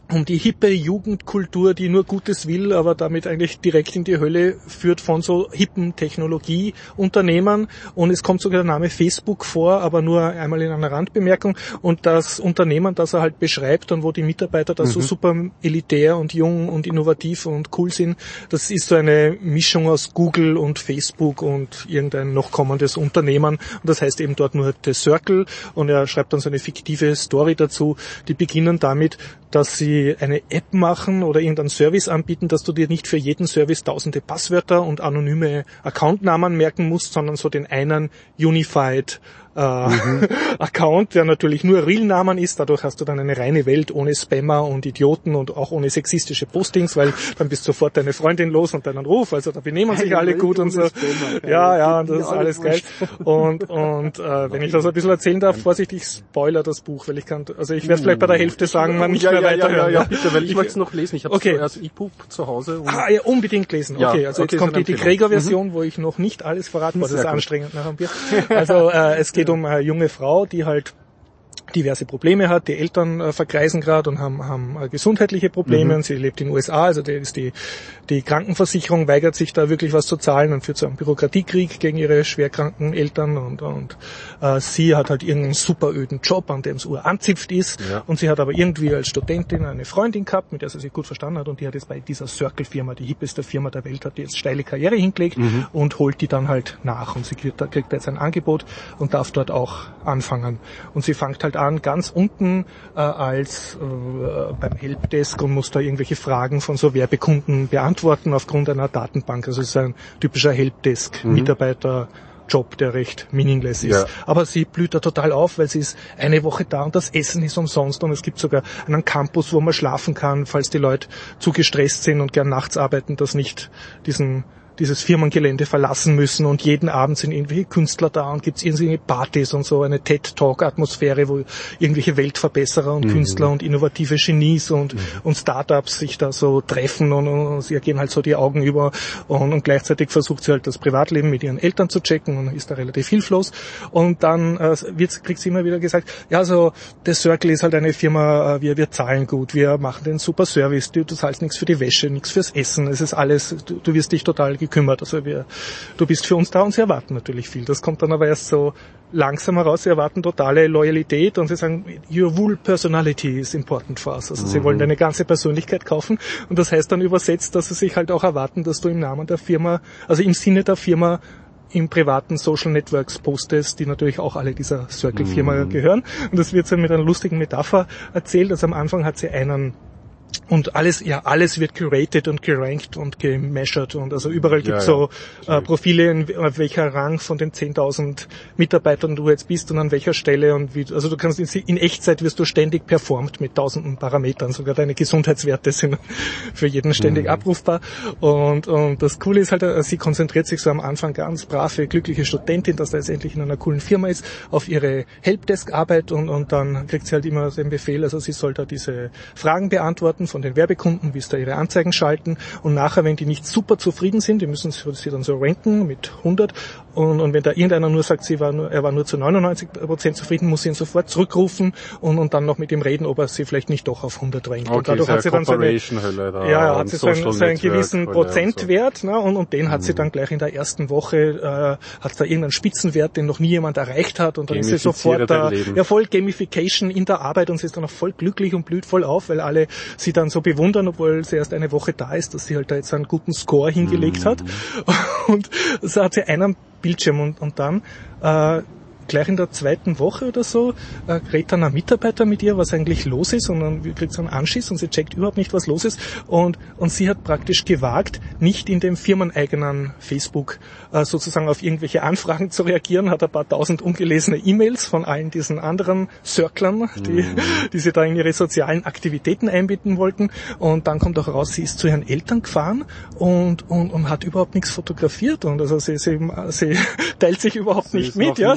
um die hippe Jugendkultur, die nur Gutes will, aber damit eigentlich direkt in die Hölle führt von so hippen Technologieunternehmen. Und es kommt sogar der Name Facebook vor, aber nur einmal in einer Randbemerkung. Und das Unternehmen, das er halt beschreibt und wo die Mitarbeiter da mhm. so super elitär und jung und innovativ und cool sind, das ist so eine Mischung aus Google und Facebook und irgendein noch kommendes Unternehmen. Und das heißt eben dort nur The Circle. Und er schreibt dann so eine fiktive Story dazu. Die beginnen damit, dass sie eine App machen oder irgendeinen Service anbieten, dass du dir nicht für jeden Service tausende Passwörter und anonyme Accountnamen merken musst, sondern so den einen Unified äh, mhm. Account, der natürlich nur Real-Namen ist. Dadurch hast du dann eine reine Welt ohne Spammer und Idioten und auch ohne sexistische Postings, weil dann bist du sofort deine Freundin los und deinen Ruf. Also da benehmen sich alle gut und so. Spammer, ja, ja, und das ist alles geil. Und und äh, wenn ich das ein bisschen erzählen darf, vorsichtig, Spoiler das Buch, weil ich kann, also ich werde vielleicht bei der Hälfte sagen, man nicht ja, mehr ja, weiterhören. Ja, ja, ja, bitte, weil ich möchte es noch lesen. Ich habe es okay. als E-Book zu Hause. Ah, ja, unbedingt lesen. Okay, ja, also okay, jetzt kommt die, die Gregor-Version, mhm. wo ich noch nicht alles verraten, was ist anstrengend nach einem Bier. Also äh, es geht um eine junge Frau, die halt diverse Probleme hat. Die Eltern äh, verkreisen gerade und haben, haben äh, gesundheitliche Probleme. Mhm. Sie lebt in den U S A, also der ist die, die Krankenversicherung weigert sich da wirklich was zu zahlen und führt zu einem Bürokratiekrieg gegen ihre schwerkranken Eltern und, und äh, sie hat halt irgendeinen super öden Job, an dem es uranzipft ist ja. und sie hat aber irgendwie als Studentin eine Freundin gehabt, mit der sie sich gut verstanden hat und die hat jetzt bei dieser Circle-Firma, die hippeste Firma der Welt, hat die jetzt steile Karriere hingelegt mhm. und holt die dann halt nach und sie kriegt, kriegt jetzt ein Angebot und darf dort auch anfangen. Und sie fängt halt an, ganz unten äh, als äh, beim Helpdesk und muss da irgendwelche Fragen von so Werbekunden beantworten aufgrund einer Datenbank. Also es ist ein typischer Helpdesk-Mitarbeiter. Mhm. Job, der recht meaningless ist. Ja. Aber sie blüht da total auf, weil sie ist eine Woche da und das Essen ist umsonst und es gibt sogar einen Campus, wo man schlafen kann, falls die Leute zu gestresst sind und gern nachts arbeiten, dass nicht diesen dieses Firmengelände verlassen müssen und jeden Abend sind irgendwelche Künstler da und gibt's irgendwelche Partys und so, eine TED-Talk-Atmosphäre, wo irgendwelche Weltverbesserer und mhm. Künstler und innovative Genies und, mhm. und Startups sich da so treffen und, und sie gehen halt so die Augen über und, und gleichzeitig versucht sie halt das Privatleben mit ihren Eltern zu checken und ist da relativ hilflos und dann äh, wird, kriegt sie immer wieder gesagt, ja, so The Circle ist halt eine Firma, äh, wir, wir zahlen gut, wir machen den super Service, du, du zahlst nichts für die Wäsche, nichts fürs Essen, es ist alles, du, du wirst dich total gekümmert. Also wir, du bist für uns da und sie erwarten natürlich viel. Das kommt dann aber erst so langsam heraus. Sie erwarten totale Loyalität und sie sagen, your whole personality is important for us. Also mhm. sie wollen deine ganze Persönlichkeit kaufen und das heißt dann übersetzt, dass sie sich halt auch erwarten, dass du im Namen der Firma, also im Sinne der Firma im privaten Social Networks postest, die natürlich auch alle dieser Circle-Firma mhm. gehören. Und das wird so mit einer lustigen Metapher erzählt. Also am Anfang hat sie einen und alles, ja, alles wird curated und gerankt und gemeasured und also überall gibt's ja, ja. so äh, Profile, in welcher Rang von den zehntausend Mitarbeitern du jetzt bist und an welcher Stelle und wie, also du kannst in, in Echtzeit wirst du ständig performt mit tausenden Parametern, sogar deine Gesundheitswerte sind für jeden ständig mhm. abrufbar und, und das Coole ist halt, sie konzentriert sich so am Anfang ganz brave, glückliche Studentin, dass da jetzt endlich in einer coolen Firma ist, auf ihre Helpdesk-Arbeit und, und dann kriegt sie halt immer den Befehl, also sie soll da diese Fragen beantworten von den Werbekunden, wie sie da ihre Anzeigen schalten und nachher, wenn die nicht super zufrieden sind, die müssen sie dann so ranken mit hundert und, und wenn da irgendeiner nur sagt, sie war nur, er war nur zu neunundneunzig Prozent zufrieden, muss sie ihn sofort zurückrufen und, und dann noch mit ihm reden, ob er sie vielleicht nicht doch auf hundert rankt. Okay, und dadurch hat sie dann so eine, da ja, hat sie so einen, so einen gewissen Prozentwert so. ne, und, und den hat mhm. sie dann gleich in der ersten Woche, äh, hat da irgendeinen Spitzenwert, den noch nie jemand erreicht hat und dann ist sie sofort da, ja voll Gamification in der Arbeit und sie ist dann auch voll glücklich und blüht voll auf, weil alle sie dann so bewundern, obwohl sie erst eine Woche da ist, dass sie halt da jetzt einen guten Score hingelegt mhm. hat. Und so hat sie einen Bildschirm und, und dann äh, gleich in der zweiten Woche oder so äh, redet dann ein Mitarbeiter mit ihr, was eigentlich los ist und dann kriegt sie einen Anschiss und sie checkt überhaupt nicht, was los ist und und sie hat praktisch gewagt, nicht in dem firmeneigenen Facebook äh, sozusagen auf irgendwelche Anfragen zu reagieren, hat ein paar tausend ungelesene E-Mails von allen diesen anderen Circlern, die, mhm. die sie da in ihre sozialen Aktivitäten einbinden wollten und dann kommt auch raus, sie ist zu ihren Eltern gefahren und und, und hat überhaupt nichts fotografiert und also sie, sie, sie teilt sich überhaupt sie nicht mit, ja, also sie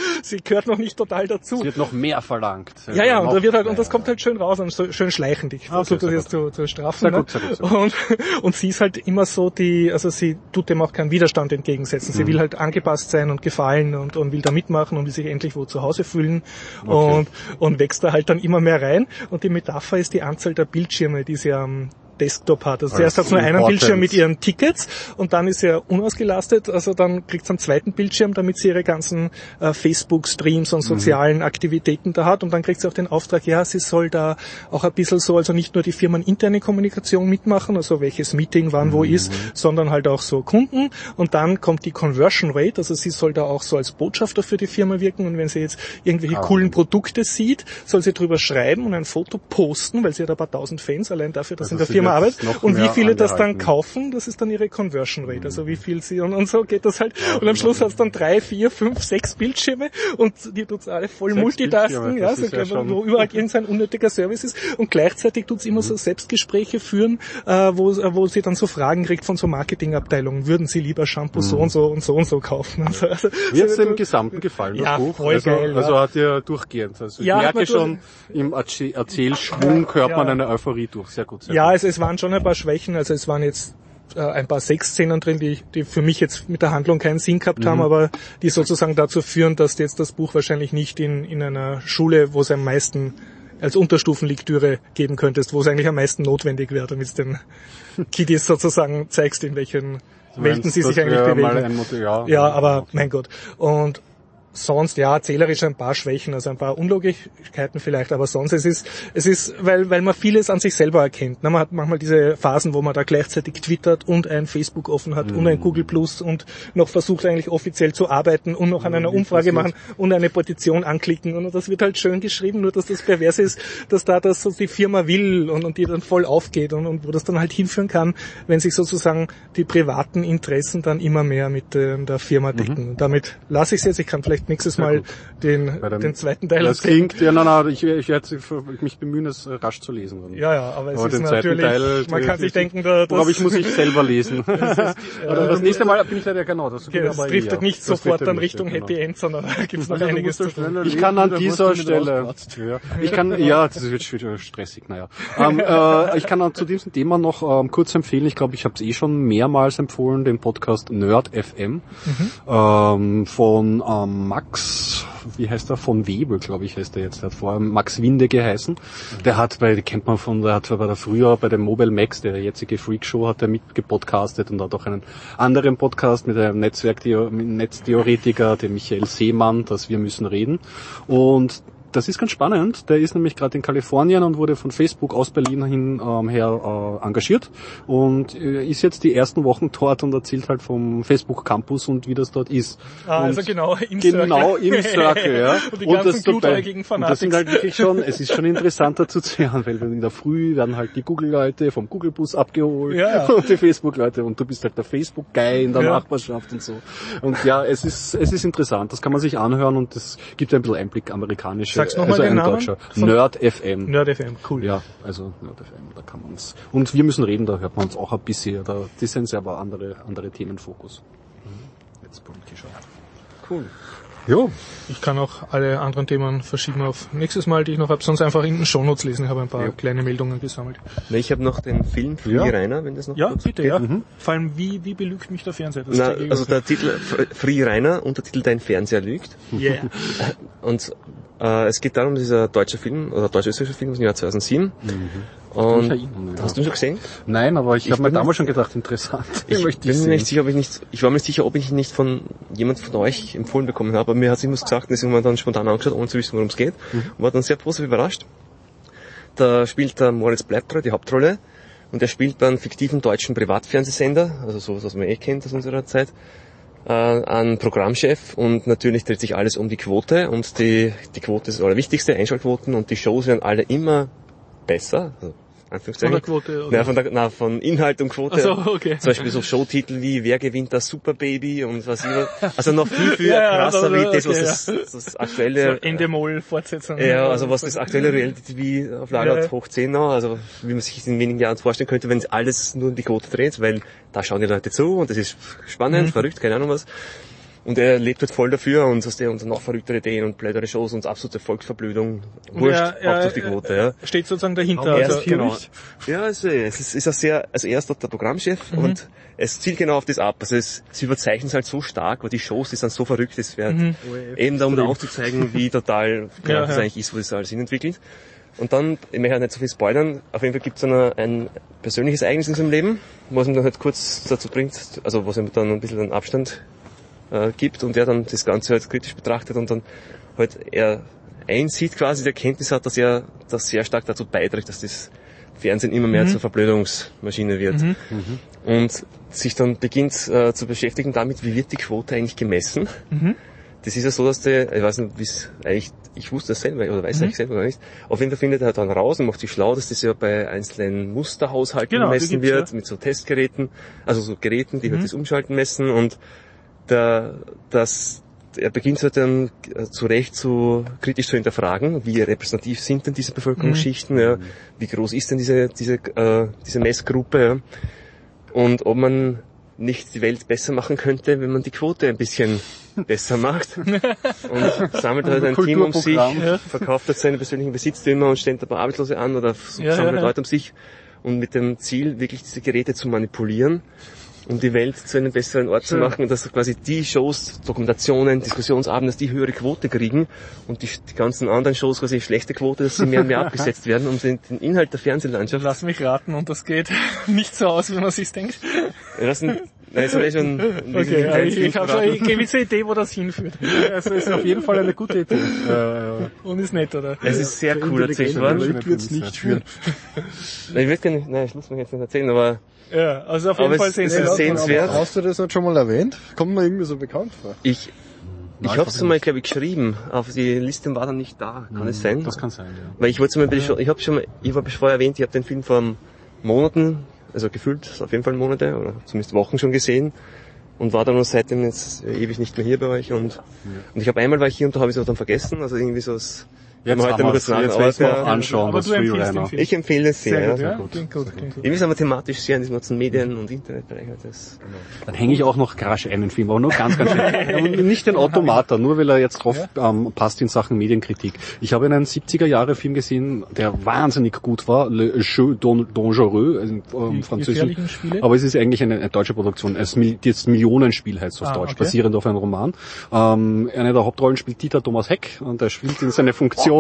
sie gehört noch nicht total dazu. Es wird noch mehr verlangt. Ja, ja, und, noch, da wird halt, und das ja, kommt halt schön raus und so schön schleichend. Ich Ah, okay, versuche das sehr jetzt zu, zu straffen. Sehr ne? gut, sehr gut, sehr gut. Und, und sie ist halt immer so die, also sie tut dem auch keinen Widerstand entgegensetzen. Sie Mhm. will halt angepasst sein und gefallen und, und will da mitmachen und will sich endlich wo zu Hause fühlen Okay. und, und wächst da halt dann immer mehr rein. Und die Metapher ist die Anzahl der Bildschirme, die sie am Desktop hat. Also zuerst hat sie nur einen Important. Bildschirm mit ihren Tickets und dann ist er unausgelastet, also dann kriegt sie einen zweiten Bildschirm, damit sie ihre ganzen äh, Facebook-Streams und sozialen mhm. Aktivitäten da hat und dann kriegt sie auch den Auftrag, ja, sie soll da auch ein bisschen so, also nicht nur die firmeninterne Kommunikation mitmachen, also welches Meeting wann wo Mhm. ist, sondern halt auch so Kunden und dann kommt die Conversion Rate, also sie soll da auch so als Botschafter für die Firma wirken und wenn sie jetzt irgendwelche Ah. coolen Produkte sieht, soll sie drüber schreiben und ein Foto posten, weil sie hat ein paar tausend Fans allein dafür, dass Also in der sie Firma wird arbeitet. noch Und wie mehr viele das dann angehalten. kaufen, das ist dann ihre Conversion Rate. Also wie viel sie, und, und so geht das halt. Und am Schluss hat es dann drei, vier, fünf, sechs Bildschirme und die tut's alle voll Sechs multitasken, Bildschirme, ja, das so, ist ja schon- wo überall irgendein unnötiger Service ist. Und gleichzeitig tut's immer so Selbstgespräche führen, äh, wo, wo sie dann so Fragen kriegt von so Marketingabteilungen. Würden sie lieber Shampoo so und so und so und so kaufen? Also, also, Wird es so, im Gesamten gefallen, das Ja, Buch? voll also, geil, ja. also hat ihr durchgehend. Also ich Ja, hat merke man schon, im Erzähl- Erzählschwung hört Ja. man eine Euphorie durch. Sehr gut, sehr Ja, gut. es, es waren schon ein paar Schwächen, also es waren jetzt äh, ein paar Sexszenen drin, die, die für mich jetzt mit der Handlung keinen Sinn gehabt haben, aber die sozusagen dazu führen, dass du jetzt das Buch wahrscheinlich nicht in, in einer Schule, wo es am meisten als Unterstufenlektüre geben könntest, wo es eigentlich am meisten notwendig wäre, damit es den Kiddies sozusagen zeigst, in welchen Welten sie Das sich eigentlich wäre mal bewegen. ein Motiv, ja. Ja, aber mein Gott. Und sonst, ja, erzählerisch ein paar Schwächen, also ein paar Unlogikkeiten vielleicht, aber sonst, es ist, es ist, weil, weil man vieles an sich selber erkennt. Man hat manchmal diese Phasen, wo man da gleichzeitig twittert und ein Facebook offen hat Mhm. und ein Google Plus und noch versucht eigentlich offiziell zu arbeiten und noch an einer wie Umfrage passiert? machen und eine Petition anklicken und das wird halt schön geschrieben, nur dass das pervers ist, dass da das so die Firma will und, und die dann voll aufgeht und, und wo das dann halt hinführen kann, wenn sich sozusagen die privaten Interessen dann immer mehr mit äh, der Firma decken. Und damit lasse ich es jetzt, ich kann vielleicht nächstes Sehr Mal gut. den, Bei dem- den zweiten Teil Das erzählen. klingt, ja, nein, nein, ich, ich werde mich bemühen, es äh, rasch zu lesen. Ja, ja, aber es Aber ist den zweiten natürlich, Teil, man äh, kann sich ich- denken, da, Worauf das, ich muss ich selber lesen. Oder das nächste Mal bin ich leider genau. Das, okay, das aber trifft ja, halt nicht das sofort trifft dann nicht, Richtung genau. Happy End, sondern da gibt's noch Also, du einiges musst zu da tun. schneller Ich kann an lesen, da dieser musst du mit Stelle, rausplatzt. ja, ich kann, ja, das wird wieder stressig, naja. Ähm, äh, ich kann an zu diesem Thema noch ähm, kurz empfehlen, ich glaube, ich habe es eh schon mehrmals empfohlen, den Podcast Nerd F M ähm, von ähm, Max, wie heißt er, von Webel, glaube ich, heißt er jetzt, der hat vorher Max Winde geheißen. Der hat bei, den kennt man von, der hat bei der früher bei dem Mobile Max, der jetzige Freakshow, hat er mitgepodcastet und hat auch einen anderen Podcast mit einem Netzwerk, Netztheoretiker, dem Michael Seemann, das Wir müssen reden. Und das ist ganz spannend. Der ist nämlich gerade in Kalifornien und wurde von Facebook aus Berlin hin ähm, her äh, engagiert und äh, ist jetzt die ersten Wochen dort und erzählt halt vom Facebook Campus und wie das dort ist. Ah, und also genau im Genau Circle. im Circle, ja. Und die ganzen dabei- glutäugigen und Fanatics. das sind halt wirklich schon, es ist schon interessant dazu zu hören, weil in der Früh werden halt die Google-Leute vom Google-Bus abgeholt Ja, ja. und die Facebook-Leute und du bist halt der Facebook-Guy in der Ja. Nachbarschaft und so. Und ja, es ist, es ist interessant, das kann man sich anhören und das gibt ein bisschen Einblick amerikanische, Sag's noch mal also den ein Namen deutscher. von- Nerd F M. Nerd F M, cool. Ja, also Nerd F M, da kann man es. Und wir müssen reden, da hört man uns auch ein bisschen, da, die sind ja aber andere, andere Themenfokus. Jetzt Punkt geschaut. Cool. Ja. Ich kann auch alle anderen Themen verschieben auf nächstes Mal, die ich noch habe, sonst einfach in den Shownotes lesen. Ich habe ein paar Ja. kleine Meldungen gesammelt. Na, ich habe noch den Film Free Ja. Rainer, wenn das noch Ja, kurz bitte, geht. ja. Vor allem, wie, wie belügt mich der Fernseher? Das Na, kriege ich also auch der Titel F- Free Rainer, Untertitel Dein Fernseher lügt. nicht. Yeah. Und äh, es geht darum, dieser deutsche Film, oder deutsch-österreichische Film aus dem Jahr zweitausendsieben. Und erinnern, ja. hast du ihn schon gesehen? Nein, aber ich, Ich habe mir bin damals nicht- schon gedacht, interessant. Ich möchte bin mir sehen. nicht sicher, ob ich nicht, ich war mir nicht sicher, ob ich ihn nicht von jemand von euch empfohlen bekommen habe, aber mir hat irgendwas gesagt, deswegen haben wir dann spontan angeschaut, ohne zu wissen, worum es geht. Mhm. Und war dann sehr positiv überrascht. Da spielt der Moritz Bleibtreu die Hauptrolle und er spielt bei einem fiktiven deutschen Privatfernsehsender, also sowas, was man eh kennt aus unserer Zeit, äh, einen Programmchef und natürlich dreht sich alles um die Quote und die, die Quote ist das Allerwichtigste, Einschaltquoten und die Shows werden alle immer besser, also Anführungszeichen. Von der Quote, oder? Nein, von der, nein, von Inhalt und Quote. Ach so, okay. Zum Beispiel so Showtitel wie Wer gewinnt das Superbaby und was immer. Also noch viel, viel Ja, ja, krasser also, wie das, was okay, das, ja. das aktuelle, So Endemol-Fortsetzung. ja, also was das aktuelle Reality-T V auf Lager Ja. hat, hoch zehn noch, also wie man sich in wenigen Jahren vorstellen könnte, wenn es alles nur um die Quote dreht, weil da schauen die Leute zu und das ist spannend, Mhm. verrückt, keine Ahnung was. Und er lebt halt voll dafür und hast und noch verrücktere Ideen und blödere Shows und absolute Volksverblödung. Wurscht, er, er, Hauptsache die Quote, ja. Steht sozusagen dahinter. Er Also, ist, genau. Ja, also, es ist, ist er sehr, also er ist dort der Programmchef mhm. und es zielt genau auf das ab. Also es, sie überzeichnen es halt so stark, weil die Shows, die sind so verrückt, es wird mhm. eben da, um da aufzuzeigen, wie total klar ja, das ja. eigentlich ist, wo das alles hin entwickelt. Und dann, ich möchte nicht so viel spoilern, auf jeden Fall gibt es ein, ein persönliches Ereignis in seinem Leben, was ihn dann halt kurz dazu bringt, also was ihm dann ein bisschen einen Abstand äh, gibt und er dann das Ganze halt kritisch betrachtet und dann halt er einsieht quasi, die Erkenntnis hat, dass er das sehr stark dazu beiträgt, dass das Fernsehen immer mehr mhm. zur Verblödungsmaschine wird. Mhm. Und sich dann beginnt äh, zu beschäftigen damit, wie wird die Quote eigentlich gemessen. Mhm. Das ist ja so, dass der, ich weiß nicht, wie es eigentlich, ich wusste das selber, oder weiß mhm. eigentlich selber gar nicht. Auf jeden Fall findet er dann raus und macht sich schlau, dass das ja bei einzelnen Musterhaushalten genau, gemessen wird, ja. mit so Testgeräten, also so Geräten, die mhm. halt das Umschalten messen und da, das, er beginnt halt dann zu Recht zu kritisch zu hinterfragen, wie repräsentativ sind denn diese Bevölkerungsschichten, mhm. ja, wie groß ist denn diese, diese, äh, diese Messgruppe, ja, und ob man nicht die Welt besser machen könnte, wenn man die Quote ein bisschen besser macht. Und sammelt halt ein Team um sich, verkauft halt seine persönlichen Besitztümer und stellt ein paar Arbeitslose an oder ja, sammelt ja, ja. Leute um sich und mit dem Ziel, wirklich diese Geräte zu manipulieren, um die Welt zu einem besseren Ort zu machen und dass quasi die Shows, Dokumentationen, Diskussionsabende, dass die höhere Quote kriegen und die, die ganzen anderen Shows quasi schlechte Quote, dass sie mehr und mehr abgesetzt werden, um den, den Inhalt der Fernsehlandschaft. Lass mich raten, und das geht nicht so aus, wie man sich's denkt. Ja, das sind, nein, das ist schon okay, ja, ich, ich habe schon eine gewisse Idee, wo das hinführt. Also es ist auf jeden Fall eine gute Idee. Äh, und ist nett, oder? Es ist sehr cool erzählt worden. Ich würde es nicht führen. Nein, ich würde gar nicht, nein, ich muss mir jetzt nicht erzählen, aber ja, also auf jeden aber Fall es, es ist sehenswert. Hast du das nicht schon mal erwähnt? Kommt mir irgendwie so bekannt vor. Ich, ich habe es mal, glaube ich, geschrieben, aber die Liste war dann nicht da. Kann es sein? Das kann sein, ja. Weil ich wollte mal, ich habe schon mal, ich habe vorher erwähnt, ich habe den Film vor Monaten, also gefühlt auf jeden Fall Monate oder zumindest Wochen schon gesehen und war dann nur seitdem jetzt ewig nicht mehr hier bei euch und, und ich habe einmal war ich hier und da habe ich es auch dann vergessen, also irgendwie so das Jetzt, heute mal jetzt werden wir auch anschauen, aber das Freerunner. Ich empfehle es sehr. sehr, sehr ja. gut, klingt gut, klingt gut. Ich will es aber thematisch sehr in diesem ganzen Medien- und Internetbereich. Das Dann hänge ich auch noch rasch einen Film, aber nur ganz, ganz schnell. Nicht den Automater, nur weil er jetzt drauf ähm, passt in Sachen Medienkritik. Ich habe einen siebziger-Jahre-Film gesehen, der wahnsinnig gut war, Le Jeu Dangereux, also, ähm, französisch. Aber es ist eigentlich eine, eine deutsche Produktion. Es das Millionenspiel heißt es auf ah, Deutsch, okay. basierend auf einem Roman. Ähm, eine der Hauptrollen spielt Dieter Thomas Heck und er spielt in seine Funktion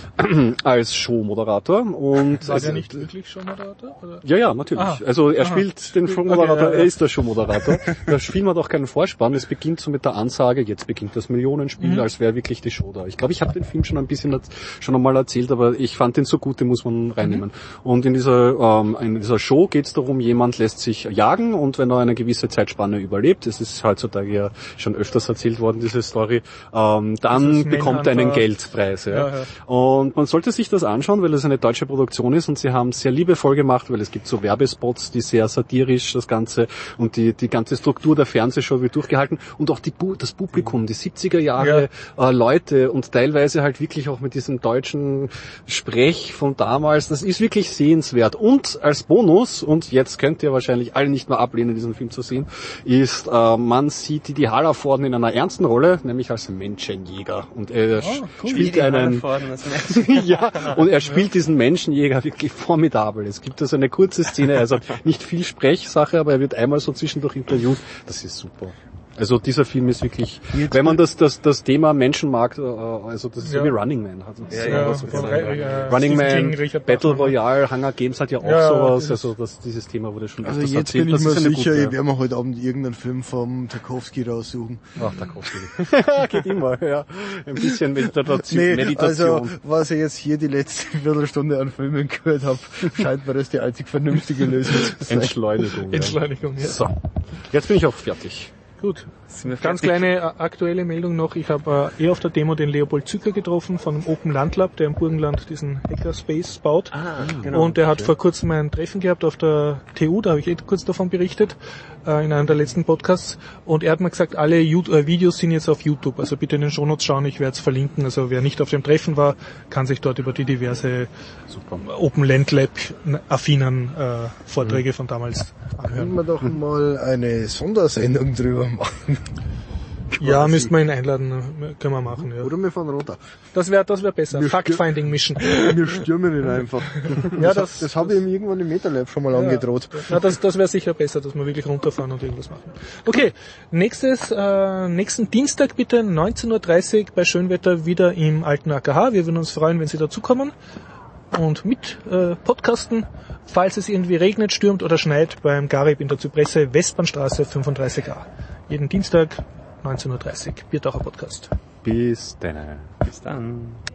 als Showmoderator und war der nicht wirklich Showmoderator? Oder? Ja, ja, natürlich. Ah, also er aha. spielt den Showmoderator, okay, ja, ja. er ist der Showmoderator. Der Film hat auch keinen Vorspann. Es beginnt so mit der Ansage, jetzt beginnt das Millionenspiel, mhm. als wäre wirklich die Show da. Ich glaube, ich habe den Film schon ein bisschen schon einmal erzählt, aber ich fand den so gut, den muss man reinnehmen. Mhm. Und in dieser ähm, in dieser Show geht es darum, jemand lässt sich jagen und wenn er eine gewisse Zeitspanne überlebt, es ist heutzutage ja schon öfters erzählt worden, diese Story, ähm, dann bekommt er einen Geldpreis. Ja. Ja, ja. Und man sollte sich das anschauen, weil es eine deutsche Produktion ist und sie haben sehr liebevoll gemacht, weil es gibt so Werbespots, die sehr satirisch das Ganze und die die ganze Struktur der Fernsehshow wird durchgehalten und auch die das Publikum, die siebziger Jahre ja. äh, Leute und teilweise halt wirklich auch mit diesem deutschen Sprech von damals, das ist wirklich sehenswert. Und als Bonus, und jetzt könnt ihr wahrscheinlich alle nicht mehr ablehnen, diesen Film zu sehen, ist, äh, man sieht die Hallervorden in einer ernsten Rolle, nämlich als Menschenjäger. Und er oh, cool. spielt einen ja, und er spielt diesen Menschenjäger wirklich formidabel. Es gibt also eine kurze Szene, also nicht viel Sprechsache, aber er wird einmal so zwischendurch interviewt. Das ist super. Also dieser Film ist wirklich, wenn man das das das Thema Menschen mag, also das ist ja. so wie Running Man. Also ja, ja, ja, so ja, ja, Running Man, Battle Royale, Hunger Games hat ja auch ja, sowas. Also das, dieses Thema wurde schon also jetzt erzählt. Bin ich mir sicher, gute, ich werde mir heute Abend irgendeinen Film vom Tarkovsky raussuchen. Ach, Tarkovsky. Geht immer, ja. Ein bisschen Meditation. Nee, Meditation. Also was ich jetzt hier die letzte Viertelstunde an Filmen gehört habe, scheint mir das die einzig vernünftige Lösung zu sein. Entschleunigung. Ja. Entschleunigung, ja. So, jetzt bin ich auch fertig. Gut. Ganz kleine aktuelle Meldung noch. Ich habe äh, eh auf der Demo den Leopold Zücker getroffen von dem Open Land Lab, der im Burgenland diesen Hackerspace baut. Ah, genau. Und der hat okay. vor kurzem ein Treffen gehabt auf der T U, da habe ich eh kurz davon berichtet, äh, in einem der letzten Podcasts. Und er hat mir gesagt, alle YouTube, äh, Videos sind jetzt auf YouTube. Also bitte in den Shownotes schauen, ich werde es verlinken. Also wer nicht auf dem Treffen war, kann sich dort über die diverse Super. Open Land Lab affinen äh, Vorträge mhm. von damals anhören. Können wir doch mal eine Sondersendung drüber machen. Ja, müssten wir ihn einladen, können wir machen. Ja. Oder wir fahren runter. Das wäre das wär besser. Wir Fact-Finding-Mission. Wir stürmen ihn einfach. Ja, das das, das habe ich ihm irgendwann im MetaLab schon mal angedroht. Ja, das, das wäre sicher besser, dass wir wirklich runterfahren und irgendwas machen. Okay, nächstes, äh, nächsten Dienstag bitte neunzehn Uhr dreißig bei Schönwetter wieder im alten A K H. Wir würden uns freuen, wenn Sie dazukommen und mit äh, podcasten, falls es irgendwie regnet, stürmt oder schneit beim Garib in der Zypresse, Westbahnstraße fünfunddreißig a. Jeden Dienstag neunzehn Uhr dreißig, Biertaucher Podcast. Bis dann. Bis dann.